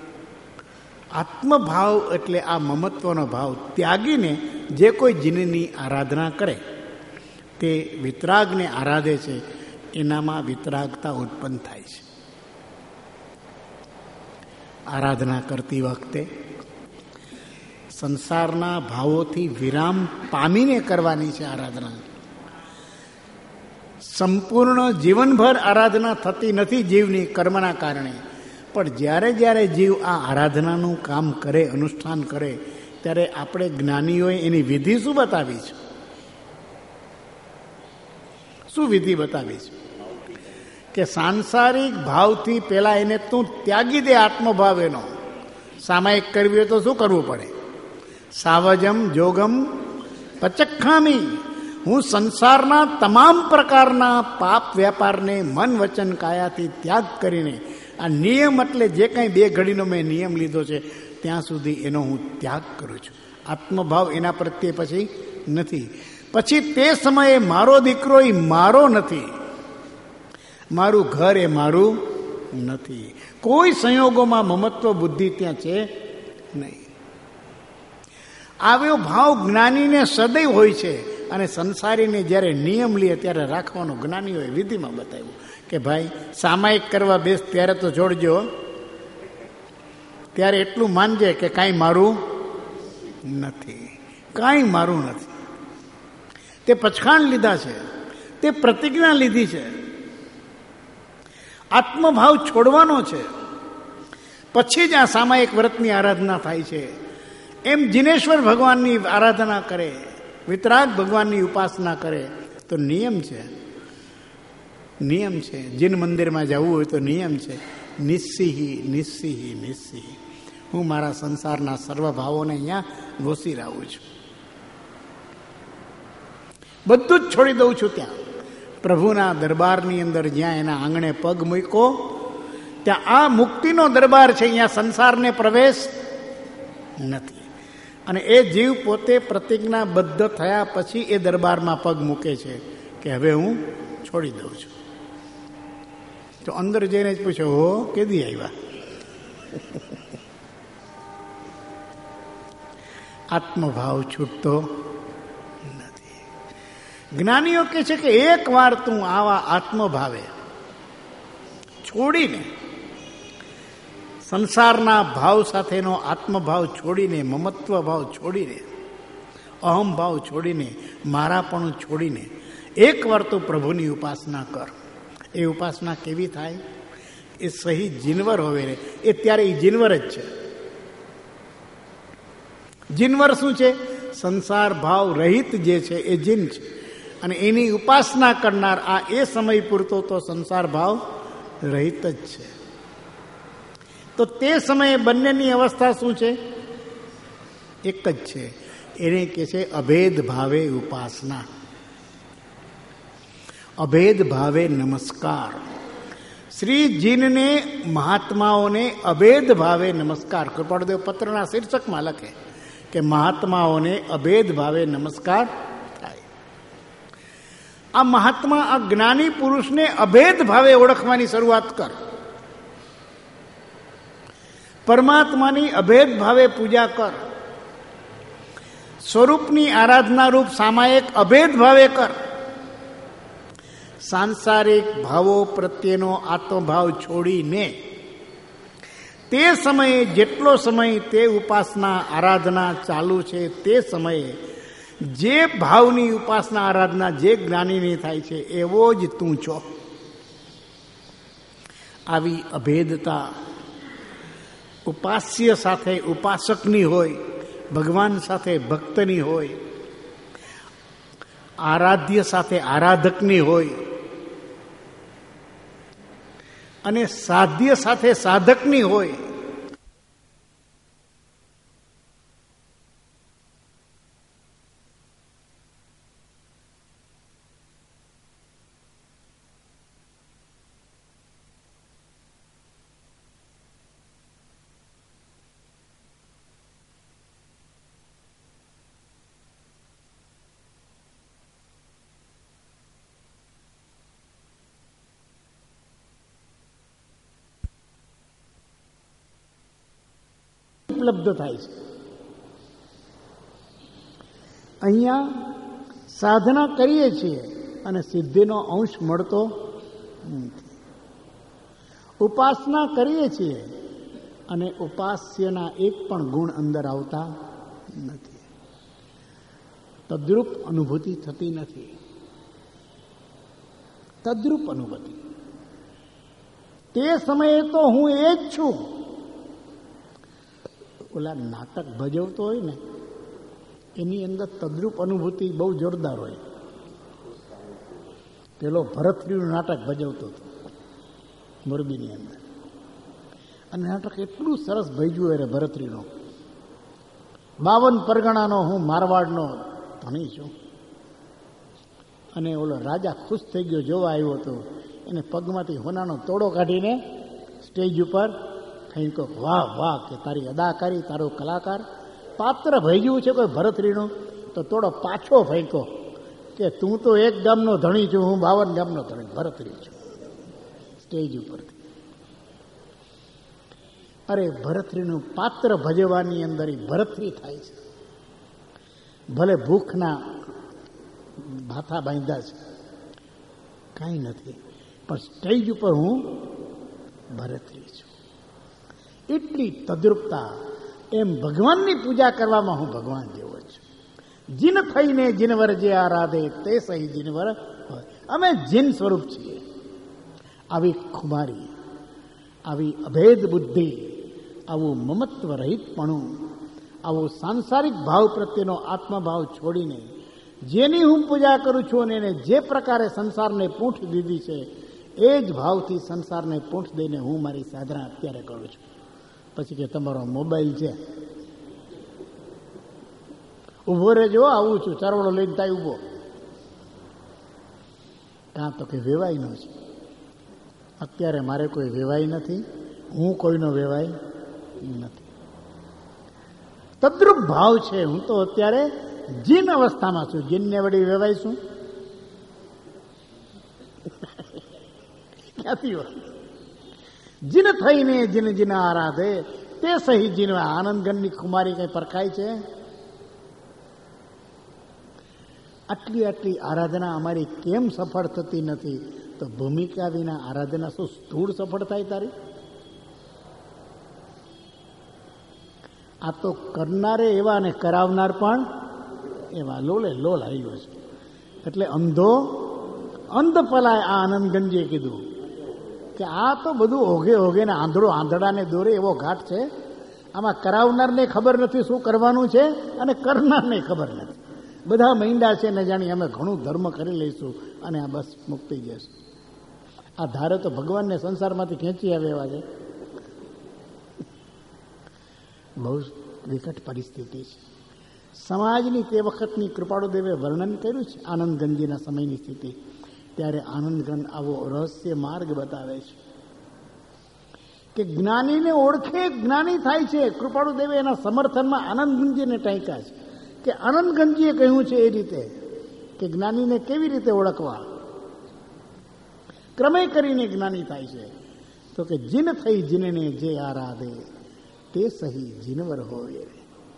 આત્મભાવ એટલે આ મમત્વનો ભાવ ત્યાગીને જે કોઈ જીનની આરાધના કરે તે વિતરાગને આરાધે છે, એનામાં વિતરાગતા ઉત્પન્ન થાય છે. આરાધના કરતી વખતે સંસારના ભાવોથી વિરામ પામીને કરવાની છે આરાધના. સંપૂર્ણ જીવનભર આરાધના થતી નથી જીવની કર્મના કારણે, પણ જ્યારે જ્યારે જીવ આ આરાધનાનું કામ કરે, અનુષ્ઠાન કરે, ત્યારે આપણે જ્ઞાનીઓએ એની વિધિ શું બતાવી છે? શું વિધિ બતાવી છે? કે સાંસારિક ભાવથી પેલા એને તું ત્યાગી દે, આત્મભાવ એનો. સામાયિક કરવી હોય તો શું કરવું પડે? સાવજમ જોગમ પચખામી, હું સંસારના તમામ પ્રકારના પાપ વ્યાપારને મન વચન કાયાથી ત્યાગ કરીને, આ નિયમ એટલે જે કંઈ 2 ઘડીનો મેં નિયમ લીધો છે ત્યાં સુધી એનો હું ત્યાગ કરું છું. આત્મભાવ એના પ્રત્યે પછી નથી. પછી તે સમયે મારો દીકરો એ મારો નથી, મારું ઘર એ મારું નથી. કોઈ સંયોગોમાં મમત્વ બુદ્ધિ ત્યાં છે નહીં. આવ્યો ભાવ જ્ઞાનીને સદૈવ હોય છે, અને સંસારીને જ્યારે નિયમ લે ત્યારે રાખવાનો જ્ઞાનીઓએ વિધિમાં બતાવ્યું કે ભાઈ સામાયિક કરવા બેસ ત્યારે તો જોડજો, ત્યારે એટલું માનજે કે કાંઈ મારું નથી, કાંઈ મારું નથી. તે પછખાણ લીધા છે, તે પ્રતિજ્ઞા લીધી છે, આત્મભાવ છોડવાનો છે, પછી જ આ સામાયિક વ્રતની આરાધના થાય છે. એમ જિનેશ્વર ભગવાનની આરાધના કરે, વિતરાગ ભગવાનની ઉપાસના કરે તો નિયમ છે, નિયમ છે. જીન મંદિરમાં જવું હોય તો નિયમ છે, નિસ્સિહી નિસ્સિહી નિસ્સિહી. હું મારા સંસારના સર્વ ભાવોને અહીંયા ઘોસી રહું છું, બધું જ છોડી દઉં છું. ત્યાં પ્રભુના દરબારની અંદર જ્યાં એના આંગણે પગ મૂક્યો ત્યાં આ મુક્તિનો દરબાર છે, અહીંયા સંસારને પ્રવેશ નથી. અને એ જીવ પોતે પ્રતિજ્ઞાબદ્ધ થયા પછી એ દરબારમાં પગ મૂકે છે કે હવે હું છોડી દઉં છું. તો અંદર જઈને જ પૂછો, હો કેદી આવ્યા? આત્મભાવ છૂટતો નથી. જ્ઞાનીઓ કહે છે કે એક વાર તું આવા આત્મભાવે છોડીને, સંસારના ભાવ સાથેનો આત્મભાવ છોડીને, મમત્વ ભાવ છોડીને, અહમ ભાવ છોડીને, મારાપણું છોડીને એક વાર તો પ્રભુની ઉપાસના કર. એ ઉપાસના કેવી થાય? એ સહી જીનવર હોવે રે, એ ત્યારે એ જીનવર જ છે. જીનવર શું છે? સંસાર ભાવ રહિત જે છે એ જીન છે, અને એની ઉપાસના કરનાર આ એ સમય પૂરતો તો સંસાર ભાવ રહિત જ છે. તો તે સમયે બંનેની અવસ્થા શું છે? એક જ છે. એને કહે છે અભેદ ભાવે ઉપાસના, અભેદ ભાવે નમસ્કાર. શ્રીજીને મહાત્માઓને અભેદ ભાવે નમસ્કાર. કૃપાળુદેવ પત્રના શીર્ષકમાં લખે કે મહાત્માઓને અભેદ ભાવે નમસ્કાર થાય. આ મહાત્મા, આ જ્ઞાની પુરુષને અભેદ ભાવે ઓળખવાની શરૂઆત કર. પરમાત્માની અભેદ ભાવે પૂજા કર, સ્વરૂપની આરાધના રૂપ સામાયિક અભેદ ભાવે કર. સાંસારિક ભાવો પ્રત્યેનો આત્મભાવ છોડીને તે સમયે જેટલો સમય તે ઉપાસના આરાધના ચાલુ છે તે સમયે જે ભાવની ઉપાસના આરાધના જે જ્ઞાનીની થાય છે એવો જ તું છો. આવી અભેદતા ઉપાસ્ય સાથે ઉપાસકની હોય, ભગવાન સાથે ભક્તની હોય, આરાધ્ય સાથે આરાધકની હોય અને સાધ્ય સાથે સાધકની હોય. ઉપલબ્ધ થાય છે. અહીંયા સાધના કરીએ છીએ અને સિદ્ધિનો અંશ મળતો નથી. ઉપાસના કરીએ છીએ અને ઉપાસ્યના એક પણ ગુણ અંદર આવતા નથી. તદ્રુપ અનુભૂતિ થતી નથી. તદ્રુપ અનુભૂતિ તે સમયે તો હું એ જ છું. ઓલા નાટક ભજવતો હોય ને એની અંદર તદ્રુપ અનુભૂતિ બહુ જોરદાર હોય. પેલો ભરતરીનું નાટક ભજવતો હતો મોરબીની અંદર, અને નાટક એટલું સરસ ભજવ્યું અરે ભરતરીનો. 52 પરગણાનો હું મારવાડનો ધણી છું. અને ઓલો રાજા ખુશ થઈ ગયો, જોવા આવ્યો હતો. એને પગમાંથી હોનાનો તોડો કાઢીને સ્ટેજ ઉપર ફેંકો. વાહ વાહ કે તારી અદાકારી, તારો કલાકાર. પાત્ર ભજ્યું છે કોઈ ભરતરીનું, તો તોડો પાછો ફેંકો કે તું તો એક ગામનો ધણી છું, હું 52 ગામનો ધણી ભરતરી છું. સ્ટેજ ઉપરથી અરે ભરતરીનું પાત્ર ભજવવાની અંદર ભરતરી થાય છે. ભલે ભૂખના ભાથા બાંધ્યા છે, કાંઈ નથી, પણ સ્ટેજ ઉપર હું ભરતરી છું. એટલી તદ્રુપતા. એમ ભગવાનની પૂજા કરવામાં હું ભગવાન જેવો છું. જીન થઈને જીનવર જે આરાધે તે સહી જીનવર હોય. અમે જીન સ્વરૂપ છીએ. આવી ખુમારી, આવી અભેદ બુદ્ધિ, આવું મમત્વ રહિતપણું, આવો સાંસારિક ભાવ પ્રત્યેનો આત્મભાવ છોડીને જેની હું પૂજા કરું છું અને એને જે પ્રકારે સંસારને પૂંઠ દીધી છે એ જ ભાવથી સંસારને પૂંઠ દઈને હું મારી સાધના અત્યારે કરું છું. પછી કે તમારો મોબાઈલ છે, ઊભો રહેજો, આવું છું, ચારવડો લઈને થાય ઊભો. કાં તો કે વેવાઈનો છે. અત્યારે મારે કોઈ વેવાઈ નથી, હું કોઈનો વેવાઈ નથી. તદ્રુપ ભાવ છે. હું તો અત્યારે જીન અવસ્થામાં છું. જીનને વળી વેવાઈ શું? ક્યાંથી હોય? જીન થઈને જીન જીન આરાધે તે સહી જીન. આનંદગણની ખુમારી કઈ પરખાય છે? આટલી આટલી આરાધના અમારી કેમ સફળ થતી નથી? તો ભૂમિકા વિના આરાધના શું સ્થૂળ સફળ થાય તારી? આ તો કરનારે એવા અને કરાવનાર પણ એવા. લોલે લોલ આવ્યો છે. એટલે અંધો અંધ પલાય. આ આનંદગંજીએ કીધું કે આ તો બધું ઓઘે ઓઘે ને આંધળો આંધળાને દોરે એવો ઘાટ છે. આમાં કરાવનારને ખબર નથી શું કરવાનું છે અને કરનારને ખબર નથી. બધા મૈંડા છે ને જાણી અમે ઘણું ધર્મ કરી લઈશું અને આ બસ મુક્તિ જશે. આ ધારે તો ભગવાનને સંસારમાંથી ખેંચી આવે એવા છે. બહુ વિકટ પરિસ્થિતિ છે સમાજની. તે વખતની કૃપાળુદેવે વર્ણન કર્યું છે આનંદગંજીના સમયની સ્થિતિ. ત્યારે આનંદગંજ આવો રહસ્ય માર્ગ બતાવે છે કે જ્ઞાનીને ઓળખે જ્ઞાની થાય છે. કૃપાળુદેવે એના સમર્થનમાં આનંદગંજીને ટાંક્યા છે કે આનંદગંજીએ કહ્યું છે એ રીતે કે જ્ઞાનીને કેવી રીતે ઓળખવા. ક્રમે કરીને જ્ઞાની થાય છે. તો કે જીન થઈ જીનને જે આરાધે તે સહી જીનવર હોય રે.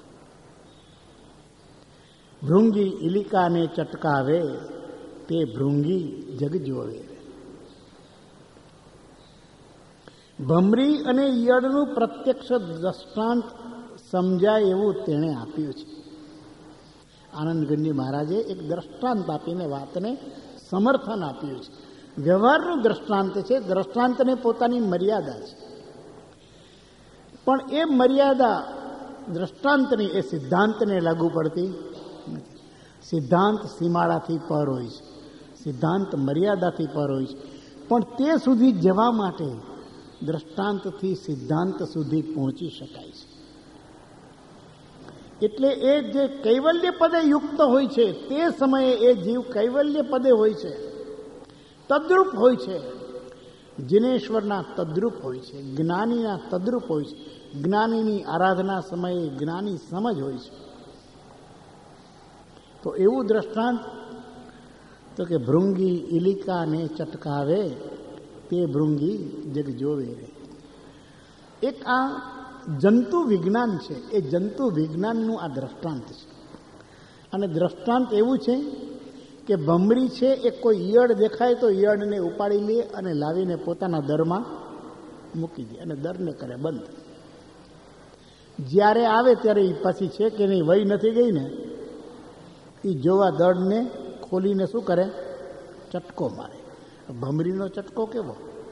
ભૃંગી ઇલિકાને ચટકાવે તે ભૃંગી જગ જોવે રે. ભમરી અને ઈયળનું પ્રત્યક્ષ દ્રષ્ટાંત સમજાય એવું તેણે આપ્યું છે. આનંદગંજી મહારાજે એક દ્રષ્ટાંત આપીને વાતને સમર્થન આપ્યું છે. વ્યવહારનું દ્રષ્ટાંત છે, દ્રષ્ટાંતને પોતાની મર્યાદા છે, પણ એ મર્યાદા દ્રષ્ટાંતની એ સિદ્ધાંતને લાગુ પડતી નથી. સિદ્ધાંત સીમાડાથી પર હોય છે, સિદ્ધાંત મર્યાદાથી પર હોય છે, પણ તે સુધી જવા માટે દ્રષ્ટાંતથી સિદ્ધાંત સુધી પહોંચી શકાય છે. એટલે એ જે કૈવલ્ય પદે યુક્ત હોય છે તે સમયે એ જીવ કૈવલ્ય પદે હોય છે, તદ્રુપ હોય છે, જિનેશ્વરના તદ્રુપ હોય છે, જ્ઞાનીના તદ્રુપ હોય છે. જ્ઞાનીની આરાધના સમયે જ્ઞાની સમજ હોય છે. તો એવું દ્રષ્ટાંત તો કે ભૃંગી ઇલિકાને ચટકાવે તે ભૃંગી જગ જોવે રે. એક આ જંતુ વિજ્ઞાન છે, એ જંતુ વિજ્ઞાનનું આ દ્રષ્ટાંત છે. અને દ્રષ્ટાંત એવું છે કે ભમરી છે એ કોઈ ઈયળ દેખાય તો ઈયળને ઉપાડી લે અને લાવીને પોતાના દરમાં મૂકી દે અને દરને કરે બંધ. જ્યારે આવે ત્યારે એ પછી છે કે નહીં વહી નથી ગઈ ને એ જોવા દળને ખોલીને શું કરે, ચટકો મારે. ભમરીનો ચટકો કેવો,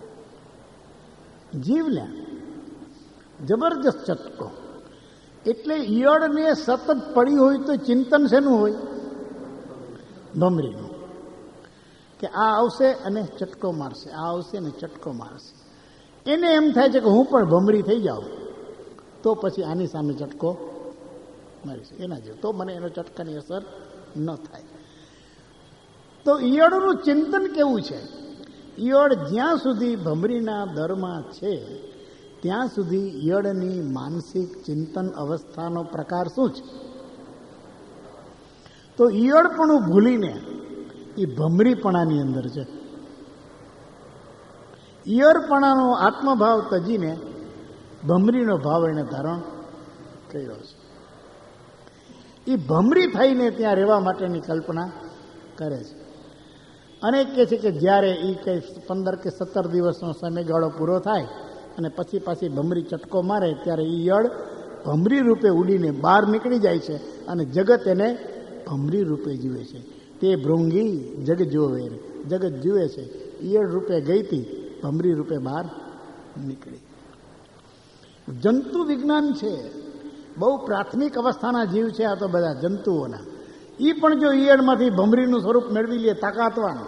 જીવલે જબરજસ્ત ચટકો. એટલે ઈયળને સતત પડી હોય તો ચિંતન શેનું હોય, ભમરીનું, કે આ આવશે અને ચટકો મારશે, આ આવશે અને ચટકો મારશે. એને એમ થાય છે કે હું પણ ભમરી થઈ જાઉં તો પછી આની સામે ચટકો મારીશ, એના જેવું, તો મને એનો ચટકાની અસર ન થાય. તો ઈયળનું ચિંતન કેવું છે, ઈયળ જ્યાં સુધી ભમરીના દરમાં છે ત્યાં સુધી ઈયળની માનસિક ચિંતન અવસ્થાનો પ્રકાર શું છે? તો ઈયળપણું ભૂલીને એ ભમરીપણાની અંદર છે. ઈયળપણાનો આત્મભાવ તજીને ભમરીનો ભાવ એને ધારણ કર્યો છે. એ ભમરી થઈને ત્યાં રહેવા માટેની કલ્પના કરે છે. અને કહે છે કે જ્યારે એ કંઈ 15 કે 17 દિવસનો સમયગાળો પૂરો થાય અને પછી પાછી ભમરી ચટકો મારે ત્યારે ઈયળ ભમરી રૂપે ઉડીને બહાર નીકળી જાય છે અને જગત એને ભમરી રૂપે જુએ છે. તે ભૃંગી જગ જોવે, જગત જુએ છે. ઈયળ રૂપે ગઈ હતી, ભમરી રૂપે બહાર નીકળી. જંતુ વિજ્ઞાન છે, બહુ પ્રાથમિક અવસ્થાના જીવ છે આ તો બધા જંતુઓના. એ પણ જો ઈયળમાંથી ભમરીનું સ્વરૂપ મેળવી લે તાકાતવાનું,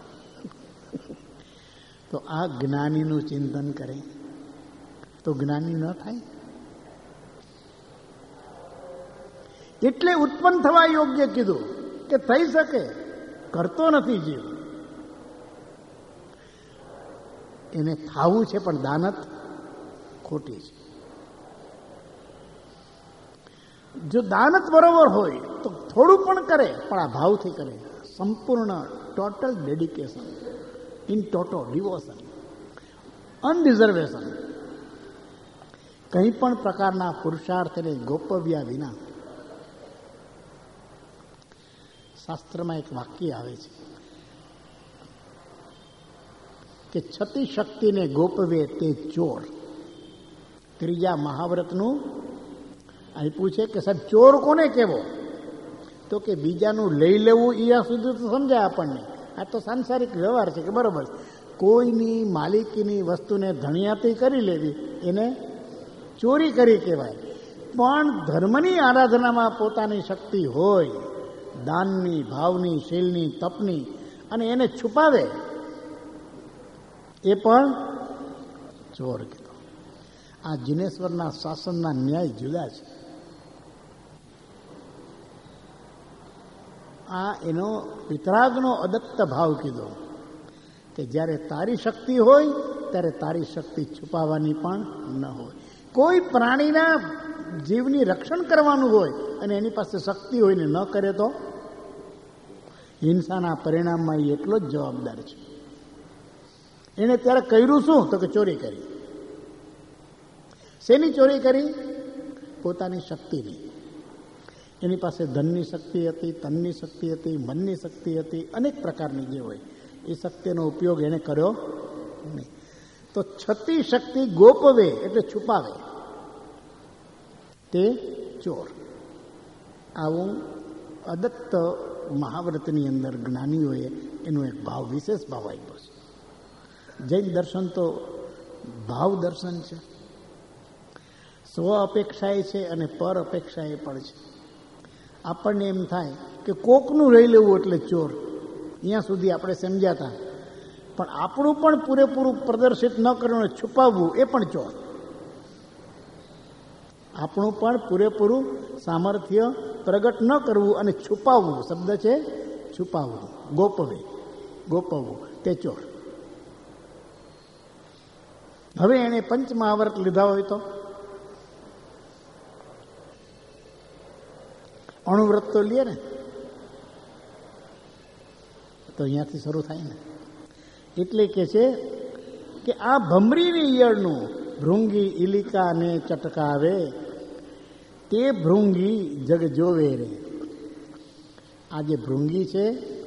તો આ જ્ઞાનીનું ચિંતન કરે તો જ્ઞાની ન થાય. એટલે ઉત્પન્ન થવા યોગ્ય કીધું કે થઈ શકે, કરતો નથી જીવ, એને થાવું છે પણ દાનત ખોટી છે. જો દાનત બરોબર હોય તો થોડું પણ કરે પણ આ ભાવથી કરે, સંપૂર્ણ total dedication, in toto devotion, unreservation, કંઈ પણ પ્રકારના પુરુષાર્થને ગોપવ્યા વિના. શાસ્ત્રમાં એક વાક્ય આવે છે કે છતી શક્તિને ગોપવે તે ચોર. ત્રીજા મહાવ્રતનું આપ્યું છે કે સાહેબ ચોર કોને કહેવો? તો કે બીજાનું લઈ લેવું એ આ સુધી તો સમજાય આપણને, આ તો સાંસારિક વ્યવહાર છે કે બરોબર, કોઈની માલિકીની વસ્તુને ધણિયાતી કરી લેવી એને ચોરી કરી કહેવાય. પણ ધર્મની આરાધનામાં પોતાની શક્તિ હોય, દાનની, ભાવની, શીલની, તપની, અને એને છુપાવે એ પણ ચોર કીધો. આ જિનેશ્વરના શાસનના ન્યાય જુદા છે. આ એનો વિતરાગનો અદત્ત ભાવ કીધો કે જ્યારે તારી શક્તિ હોય ત્યારે તારી શક્તિ છુપાવવાની પણ ન હોય. કોઈ પ્રાણીના જીવની રક્ષણ કરવાનું હોય અને એની પાસે શક્તિ હોય ને ન કરે તો હિંસાના પરિણામમાં એ એટલો જ જવાબદાર છે. એને ત્યારે કર્યું શું? તો કે ચોરી કરી. શેની ચોરી કરી? પોતાની શક્તિની. એની પાસે ધનની શક્તિ હતી, તનની શક્તિ હતી, મનની શક્તિ હતી, અનેક પ્રકારની જે હોય એ શક્તિનો ઉપયોગ એણે કર્યો નહીં. તો છતી શક્તિ ગોપવે એટલે છુપાવે તે ચોર. આવું અદત્ત મહાવ્રતની અંદર જ્ઞાનીઓએ એનો એક ભાવ, વિશેષ ભાવ આપ્યો છે. જૈન દર્શન તો ભાવ દર્શન છે. સ્વ અપેક્ષાએ છે અને પર અપેક્ષાએ પણ છે. આપણને એમ થાય કે કોકનું લઈ લેવું એટલે ચોર, અહીંયા સુધી આપણે સમજ્યા હતા. પણ આપણું પણ પૂરેપૂરું પ્રદર્શિત ન કરવું, છુપાવવું, એ પણ ચોર. આપણું પણ પૂરેપૂરું સામર્થ્ય પ્રગટ ન કરવું અને છુપાવવું, શબ્દ છે છુપાવવું, ગોપવવું તે ચોર. હવે એણે પંચમહાવ્રત લીધા હોય તો અણુવ્રત તો લે ને, તો અહીંયાથી શરૂ થાય ને. એટલે કે છે કે આ ભમરીની ઈયળનું ભૃંગી ઇલિકાને ચટકાવે, તે ભૃંગી જગ જોવે રે. આ જે ભૃંગી છે,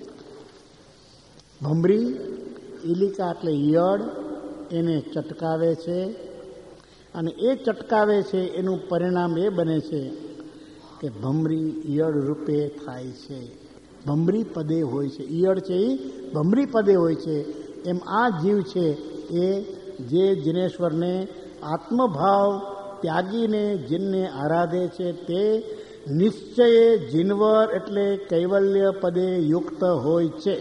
ભમરી, ઇલિકા એટલે ઈયળ, એને ચટકાવે છે. અને એ ચટકાવે છે એનું પરિણામ એ બને છે કે ભમરી ઈયળ રૂપે થાય છે. ભમરી પદે હોય છે. ઈયળ છે એ ભમરી પદે હોય છે. એમ આ જીવ છે એ જે જીનેશ્વરને આત્મભાવ ત્યાગીને જીનને આરાધે છે તે નિશ્ચયે જીનવર એટલે કૈવલ્ય પદે યુક્ત હોય છે.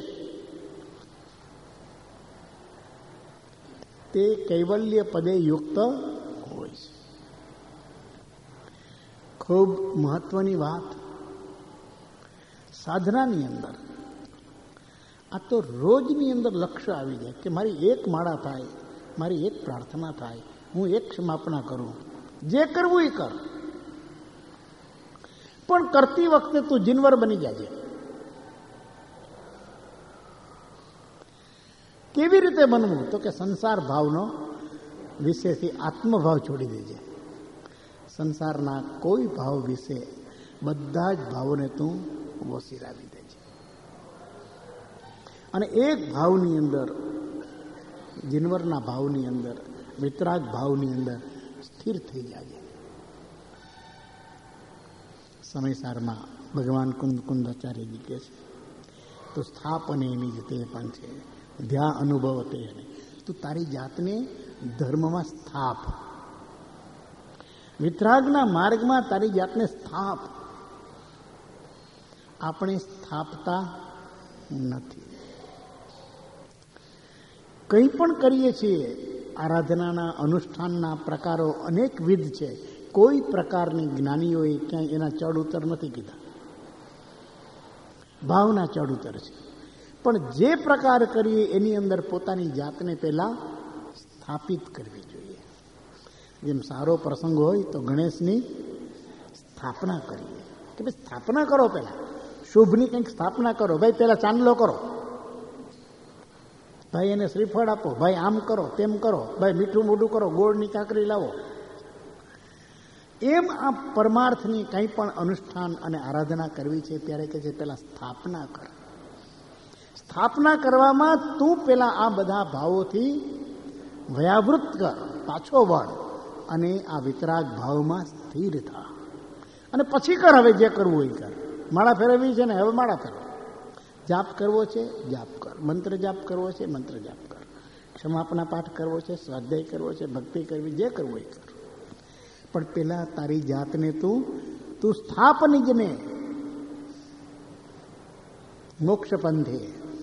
તે કૈવલ્ય પદે યુક્ત હોય છે. ખૂબ મહત્વની વાત સાધનાની અંદર. આ તો રોજની અંદર લક્ષ્ય આવી જાય કે મારી એક માળા થાય, મારી એક પ્રાર્થના થાય, હું એક ક્ષમાપના કરું, જે કરવું એ કર. પણ કરતી વખતે તું જીનવર બની જાય. કેવી રીતે બનવું? તો કે સંસાર ભાવનો વિશેથી આત્મભાવ છોડી દેજે. સંસારના કોઈ ભાવ વિશે બધા જ ભાવોને તું વસીરાવી દેજે. અને એક ભાવની અંદર, જીનવરના ભાવની અંદર, વિતરાગ ભાવની અંદર સ્થિર થઈ જાય. સમયસારમાં ભગવાન કુંદાચાર્યજી કહે છે તો સ્થાપને નિજ તે પણ છે ધ્યા અનુભવ તે. તું તારી જાતને ધર્મમાં સ્થાપ, વિતરાગના માર્ગમાં તારી જાતને સ્થાપ. આપણે સ્થાપતા નથી. કંઈ પણ કરીએ છીએ, આરાધનાના અનુષ્ઠાનના પ્રકારો અનેકવિધ છે. કોઈ પ્રકારની જ્ઞાનીઓએ ક્યાંય એના ચડ ઉતર નથી કીધા. ભાવના ચડ ઉતર છે. પણ જે પ્રકાર કરીએ એની અંદર પોતાની જાતને પહેલા સ્થાપિત કરવી જોઈએ. જેમ સારો પ્રસંગ હોય તો ગણેશની સ્થાપના કરીએ કે ભાઈ સ્થાપના કરો, પહેલા શુભની કંઈક સ્થાપના કરો. ભાઈ પહેલા ચાંદલો કરો, ભાઈ એને શ્રીફળ આપો, ભાઈ આમ કરો, તેમ કરો, ભાઈ મીઠું મોઢું કરો, ગોળની કાકરી લાવો. એમ આ પરમાર્થની કંઈ પણ અનુષ્ઠાન અને આરાધના કરવી છે ત્યારે કે છે પહેલા સ્થાપના કર. સ્થાપના કરવામાં તું પેલા આ બધા ભાવોથી વયાવૃત કર, પાછો વળ અને આ વિતરાગ ભાવમાં સ્થિર થા. અને પછી કર હવે જે કરવું હોય કર. માળા ફેરવવી છે ને, હવે માળા ફેરવ. જાપ કરવો છે, જાપ કર. મંત્ર જાપ કરવો છે, મંત્ર જાપ કર. ક્ષમાપના પાઠ કરવો છે, સ્વાધ્યાય કરવો છે, ભક્તિ કરવી, જે કરવું હોય કર. પણ પેલા તારી જાતને તું સ્થાપ નિજને મોક્ષ પંથે,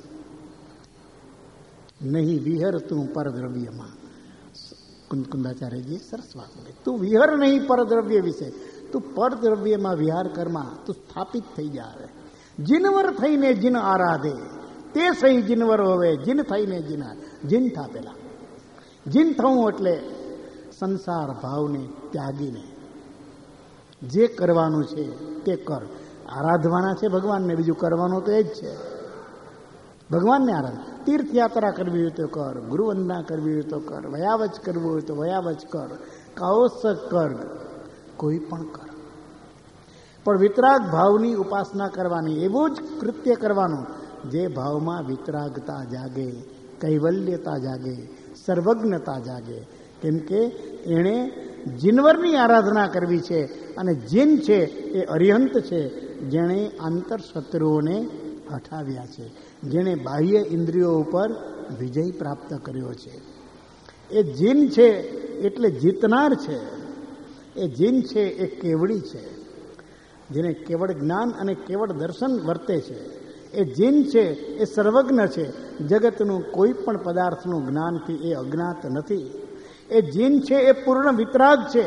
નહીં વિહર તું પરદ્રવ્યમાં. કુંદાચાર્યજી સરસ વાત બોલે. તું વિહર નહીં પરદ્રવ્ય વિશે, તું પરદ્રવ્યમાં વિહાર કરમાં તું સ્થાપિત થઈ જાય. જીનવર થઈને જીન આરાધે તે સહી જીનવર હવે. જીન થઈને જીન થા. પેલા જીન થવું એટલે સંસાર ભાવને ત્યાગીને જે કરવાનું છે તે કર. આરાધવાના છે ભગવાનને, બીજું કરવાનું તો એ જ છે. ભગવાનને આરાધ. તીર્થયાત્રા કરવી હોય તો કર, ગુરુવંદના કરવી હોય તો કર, વયાવચ કરવું હોય તો વયાવચ કર, કૌસ કર્ગ, કોઈ પણ કર, પણ વિતરાગ ભાવની ઉપાસના કરવાની, એવું જ કૃત્ય કરવાનું જે ભાવમાં વિતરાગતા જાગે, કૈવલ્યતા જાગે, સર્વજ્ઞતા જાગે. કેમ કે એણે જીનવરની આરાધના કરવી છે, અને જીન છે એ અરિહંત છે, જેણે આંતર શત્રુઓને હટાવ્યા છે, જેણે બાહ્ય ઇન્દ્રિયો ઉપર વિજય પ્રાપ્ત કર્યો છે. એ જીન છે એટલે જીતનાર છે. એ જીન છે એ કેવડી છે, જેને કેવળ જ્ઞાન અને કેવળ દર્શન વર્તે છે. એ જીન છે એ સર્વજ્ઞ છે, જગતનું કોઈ પણ પદાર્થનું જ્ઞાનથી એ અજ્ઞાત નથી. એ જીન છે એ પૂર્ણ વિતરાગ છે.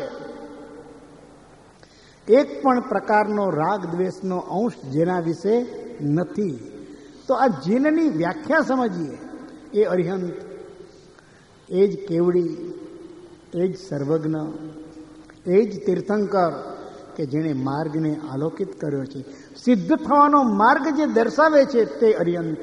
એક પણ પ્રકારનો રાગ દ્વેષનો અંશ જેના વિશે નથી. તો આ જીનની વ્યાખ્યા સમજીએ. એ અરિહંત, એ જ કેવડી, એ જ સર્વજ્ઞ, એ જ તીર્થંકર કે જેણે માર્ગને આલોકિત કર્યો છે. સિદ્ધ થવાનો માર્ગ જે દર્શાવે છે તે અરિહંત.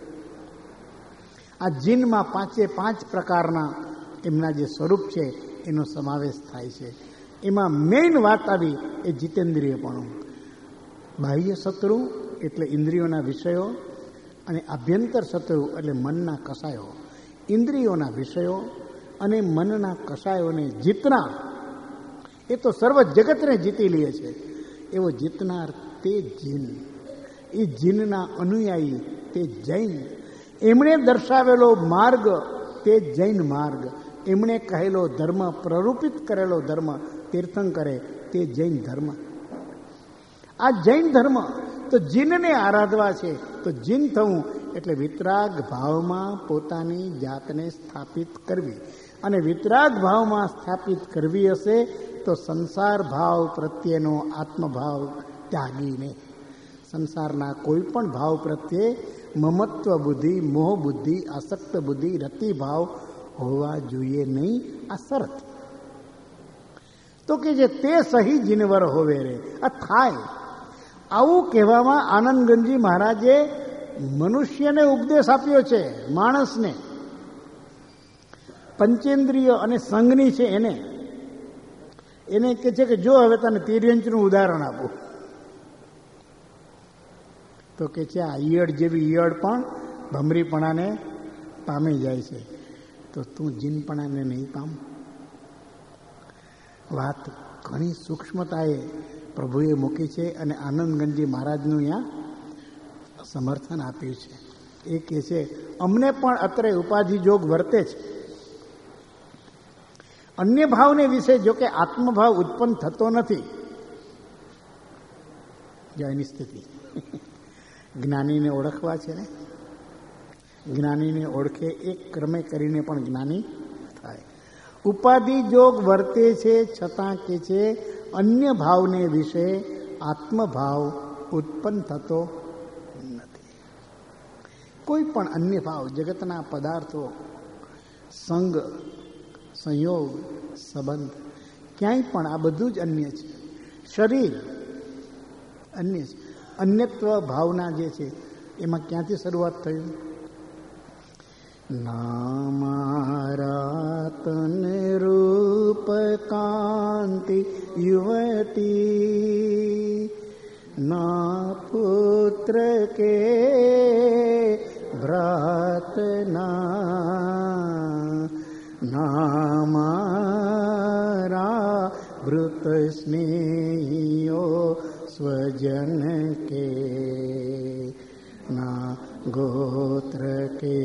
આ જીનમાં 5 પ્રકારના એમના જે સ્વરૂપ છે એનો સમાવેશ થાય છે. એમાં મેઇન વાત આવી એ જીતેન્દ્રિયપણું. બાહ્ય શત્રુ એટલે ઇન્દ્રિયોના વિષયો, અને આભ્યંતર શત્રુ એટલે મનના કસાયો. ઇન્દ્રિયોના વિષયો અને મનના કસાયોને જીતનાર એ તો સર્વ જગતને જીતી લે છે. એવો જીતનાર તે જીન, એ જીનના અનુયાયી તે જૈન. એમણે દર્શાવેલો માર્ગ તે જૈન માર્ગ. એમણે કહેલો ધર્મ, પ્રરૂપિત કરેલો ધર્મ તીર્થંકરે તે જૈન ધર્મ. આ જૈન ધર્મ તો જીનને આરાધવા છે. તો જીન થવું એટલે વિતરાગ ભાવમાં પોતાની જાતને સ્થાપિત કરવી. અને વિતરાગ ભાવમાં સ્થાપિત કરવી હશે તો સંસાર ભાવ પ્રત્યેનો આત્મભાવ ત્યાગીને, સંસારના કોઈ પણ ભાવ પ્રત્યે મમત્વ બુદ્ધિ, મોહ બુદ્ધિ, આસક્ત બુદ્ધિ, રતિ ભાવ હોવા જોઈએ નહીં. આ શરત. તો કે જે તે સહી જીનવર હોવે રે, આ થાય. આવું કહેવામાં આનંદગંજી મહારાજે મનુષ્યને ઉપદેશ આપ્યો છે. માણસને પંચેન્દ્રિય અને સંઘની છે એને કહે છે કે જો હવે તને તિર્યંચનું ઉદાહરણ આપું, તો કે છે આ ઈયળ જેવી ઈયળ પણ ભમરીપણાને પામી જાય છે, તો તું જીનપણાને નહીં પામ. વાત ઘણી સૂક્ષ્મતાએ પ્રભુએ મૂકી છે અને આનંદગંજી મહારાજનું અહીંયા સમર્થન આપ્યું છે. એ કહે છે અમને પણ અત્રે ઉપાધિ જોગ વર્તે છે. અન્ય ભાવને વિશે જો કે આત્મભાવ ઉત્પન્ન થતો નથી. જો એની સ્થિતિ જ્ઞાનીને ઓળખવા છે ને, જ્ઞાનીને ઓળખે એક ક્રમે કરીને પણ જ્ઞાની થાય. ઉપાધિ જોગ વર્તે છે છતાં કે છે અન્ય ભાવને વિશે આત્મભાવ ઉત્પન્ન થતો નથી. કોઈ પણ અન્ય ભાવ, જગતના પદાર્થો, સંગ, સંયોગ, સંબંધ, ક્યાંય પણ આ બધું જ અન્ય છે. શરીર અન્ય છે. અન્યત્વ ભાવના જે છે એમાં ક્યાંથી શરૂઆત થયું? ના મારા તન રૂપ કાંતિ યુવતી, ના પુત્ર કે ભ્રાતના, ના મારા ભૃત સ્નેહીઓ સ્વજન કે, ના ગોત્ર કે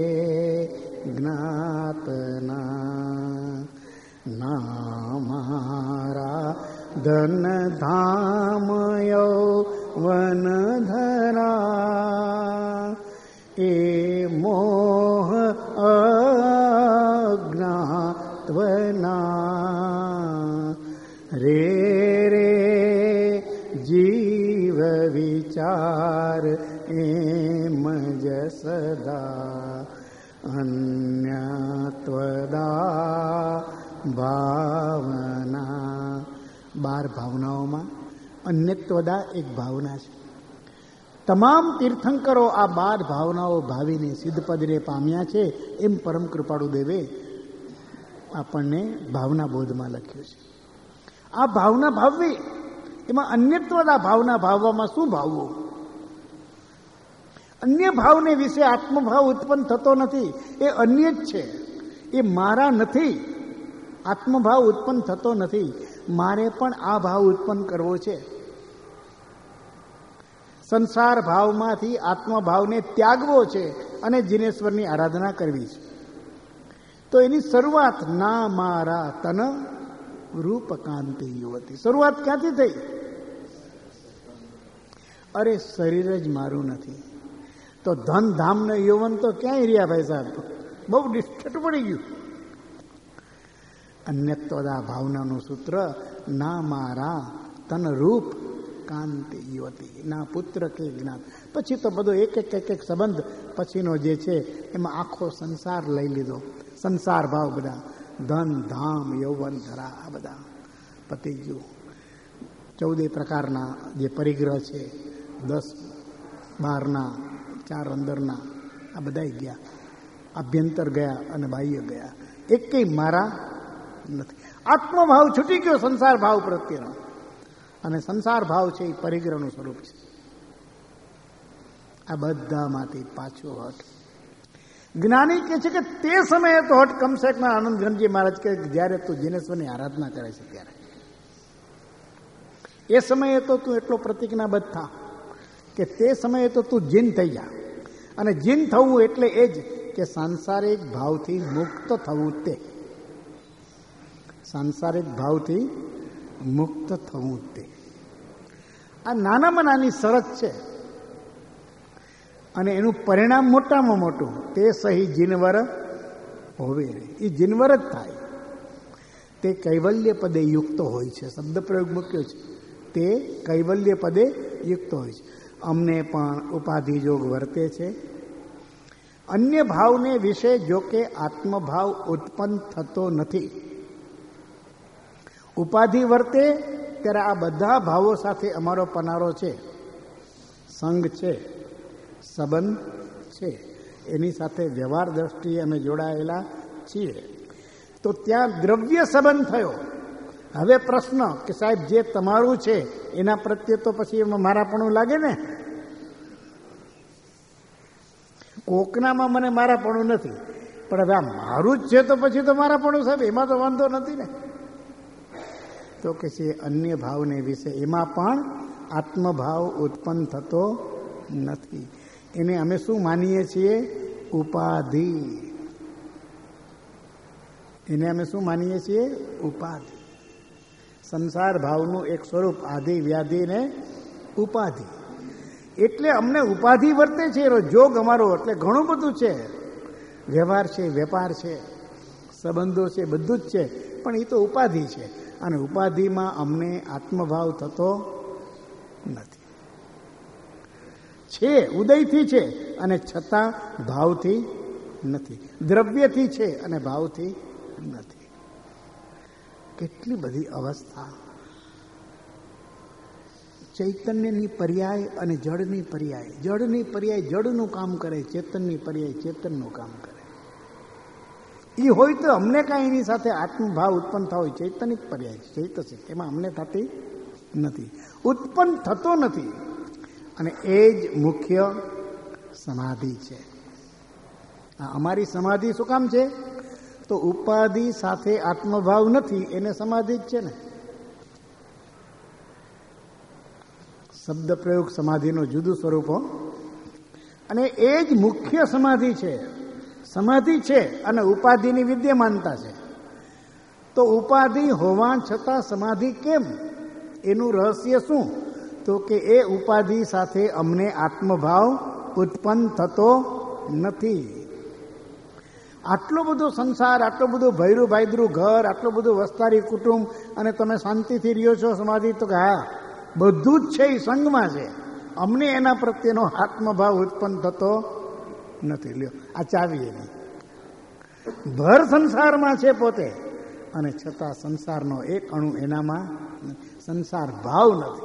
જ્ઞાતના, ના મારા ધન ધામ યૌવન ધરા, એ મોહ અજ્ઞાત્વના. રે રે જીવ વિચાર એમ જ સદા, અન્યત્વદા ભાવના. 12 ભાવનાઓમાં અન્યત્વદા એક ભાવના છે. તમામ તીર્થંકરો આ 12 ભાવનાઓ ભાવીને સિદ્ધપદને પામ્યા છે. એમ પરમ કૃપાળુ દેવે આપણને ભાવના બોધમાં લખ્યું છે. આ ભાવના ભાવવી, એમાં અન્યત્વના ભાવના ભાવવામાં શું ભાવવું? અન્ય ભાવને વિશે આત્મભાવ ઉત્પન્ન થતો નથી, એ અન્ય જ છે, એ મારા નથી. આત્મભાવ ઉત્પન્ન થતો નથી, મારે પણ આ ભાવ ઉત્પન્ન કરવો છે. સંસાર ભાવમાંથી આત્મભાવને ત્યાગવો છે અને જીનેશ્વરની આરાધના કરવી છે. તો એની શરૂઆત ના મારા તન રૂપકાંતિ યુવતી, શરૂઆત ક્યાંથી થઈ? અરે શરીર જ મારું નથી તો ધન ધામ ને યૌવન તો ક્યાંય રહ્યા ભાઈ સાહેબ, બહુ ડિસ્ટર્બ પડી ગયું. અન્યત્વદા ભાવનાનું સૂત્ર ના મારા તન રૂપ કાંતિ યુવતી, ના પુત્ર કે જ્ઞાન. પછી તો બધો એક એક સંબંધ પછીનો જે છે એમાં આખો સંસાર લઈ લીધો. સંસાર ભાવ બધા, ધન ધામ યૌવન ધરા, આ બધા પતી ગયું. 14 પ્રકારના જે પરિગ્રહ છે, 10-12 4 અંદરના, આ બધા ગયા. આભ્યંતર ગયા અને બાહ્ય ગયા, એકેય મારા નથી. આત્મભાવ છૂટી ગયો સંસાર ભાવ પ્રત્યેનો, અને સંસાર ભાવ છે એ પરિગ્રહનું સ્વરૂપ છે. આ બધામાંથી પાછો હટ. જ્ઞાની કહે છે કે તે સમયે તો હટ કમસે કમ આનંદ ઘનજી મહારાજ કે જ્યારે તું જીનેશ્વરની આરાધના કરે છે ત્યારે, એ સમયે તો તું એટલો પ્રતિજ્ઞાબદ્ધ થા કે તે સમયે તો તું જીન થઈ જા. અને જીન થવું એટલે એ જ કે સાંસારિક ભાવથી મુક્ત થવું. તે સાંસારિક ભાવથી મુક્ત થવું તે આ નાનામાં નાની શરત છે, અને એનું પરિણામ મોટામાં મોટું. તે સહી જીનવર હોવે, એ જીનવર જ થાય. તે કૈવલ્ય પદે યુક્ત હોય છે, શબ્દ પ્રયોગ મૂક્યો છે. તે કૈવલ્ય પદે યુક્ત હોય છે. અમને પણ ઉપાધિ જોગ વર્તે છે. અન્ય ભાવને વિશે જોકે આત્મભાવ ઉત્પન્ન થતો નથી. ઉપાધિ વર્તે ત્યારે આ બધા ભાવો સાથે અમારો પનારો છે, સંગ છે, સંબંધ છે, એની સાથે વ્યવહાર દ્રષ્ટિએ અમે જોડાયેલા છીએ. તો ત્યાં દ્રવ્ય સંબંધ થયો. હવે પ્રશ્ન કે સાહેબ જે તમારું છે એના પ્રત્યે તો પછી એમાં મારાપણું લાગે ને. કોકનામાં મને મારાપણું નથી, પણ હવે આ મારું જ છે તો પછી તો મારાપણું સાહેબ, એમાં તો વાંધો નથી ને. તો કે છે અન્ય ભાવને વિશે એમાં પણ આત્મભાવ ઉત્પન્ન થતો નથી. એને અમે શું માનીએ છીએ? ઉપાધિ. એને અમે શું માનીએ છીએ? ઉપાધિ. સંસાર ભાવનું એક સ્વરૂપ આધિ વ્યાધિ ને ઉપાધિ. એટલે અમને ઉપાધિ વર્તે છે, એનો જોગ અમારો એટલે ઘણું બધું છે. વ્યવહાર છે, વેપાર છે, સંબંધો છે, બધું જ છે, પણ એ તો ઉપાધિ છે. અને ઉપાધિમાં અમને આત્મભાવ થતો નથી. છે ઉદયથી છે અને છતાં ભાવથી નથી. દ્રવ્યથી છે અને ભાવથી નથી. કેટલી બધી અવસ્થા. ચૈતન્યની પર્યાય અને જળની પર્યાય. જળની પર્યાય જળનું કામ કરે, ચેતનની પર્યાય ચેતનનું કામ કરે. એ હોય તો અમને કાંઈ એની સાથે આત્મભાવ ઉત્પન્ન થતો હોય. ચૈતનિક પર્યાય ચૈતસિક, એમાં અમને થતી નથી, ઉત્પન્ન થતો નથી. અને એ જ મુખ્ય સમાધિ છે. અમારી સમાધિ શું કામ છે? તો ઉપાધિ સાથે આત્મભાવ નથી, એને સમાધિ જ છે ને. શબ્દ પ્રયોગ સમાધિનો જુદું સ્વરૂપો, અને એ જ મુખ્ય સમાધિ છે. સમાધિ છે અને ઉપાધિની વિદ્યમાનતા છે. તો ઉપાધિ હોવા છતાં સમાધિ કેમ? એનું રહસ્ય શું? તો કે એ ઉપાધિ સાથે અમને આત્મભાવ ઉત્પન્ન થતો નથી. આટલો બધો સંસાર, આટલો બધો ભૈરું ભાઈદરું ઘર, આટલો બધું વસ્તારી કુટુંબ, અને તમે શાંતિથી રહ્યો છો સમાધિ, તો કે હા બધું જ છે, એ સંગમાં છે. અમને એના પ્રત્યેનો આત્મભાવ ઉત્પન્ન થતો નથી. લ્યો આ ચાવી એની. ભર સંસારમાં છે પોતે, અને છતાં સંસારનો એક અણુ એનામાં સંસાર ભાવ નથી.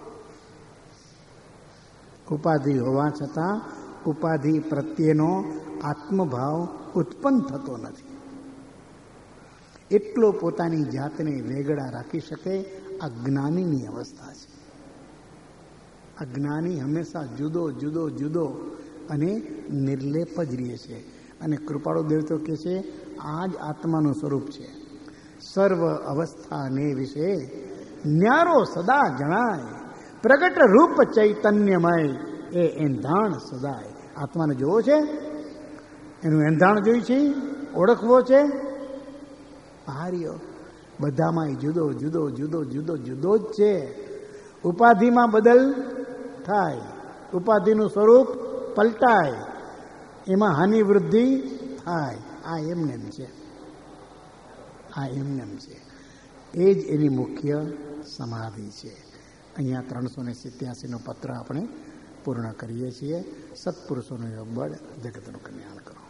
ઉપાધિ હોવા છતાં ઉપાધિ પ્રત્યેનો આત્મભાવ ઉત્પન્ન થતો નથી. એટલો પોતાની જાતને વેગળા રાખી શકે આ જ્ઞાનીની અવસ્થા છે. આ જ્ઞાની હંમેશા જુદો જુદો જુદો અને નિર્લેપ જ રહે છે. અને કૃપાળુ દેવ તો કહે છે આ જ આત્માનું સ્વરૂપ છે. સર્વ અવસ્થાને વિશે ન્યારો સદા જણાય, પ્રગટ રૂપ ચૈતન્યમય એ એંધાણ સદાય. આત્માને જોવો છે, એનું એંધાણ જોઈ છે, ઓળખવો છે. હાર્યો બધામાં જુદો જુદો જુદો જુદો જુદો જ છે. ઉપાધિમાં બદલ થાય, ઉપાધિનું સ્વરૂપ પલટાય, એમાં હાનિ વૃદ્ધિ થાય. આ એમનેમ છે, આ એમનેમ છે. એ જ એની મુખ્ય સમાધિ છે. અહીંયા 387નો પત્ર આપણે પૂર્ણ કરીએ છીએ. સત્પુરુષોનો યોગ બળ જગતનું કલ્યાણ કરો.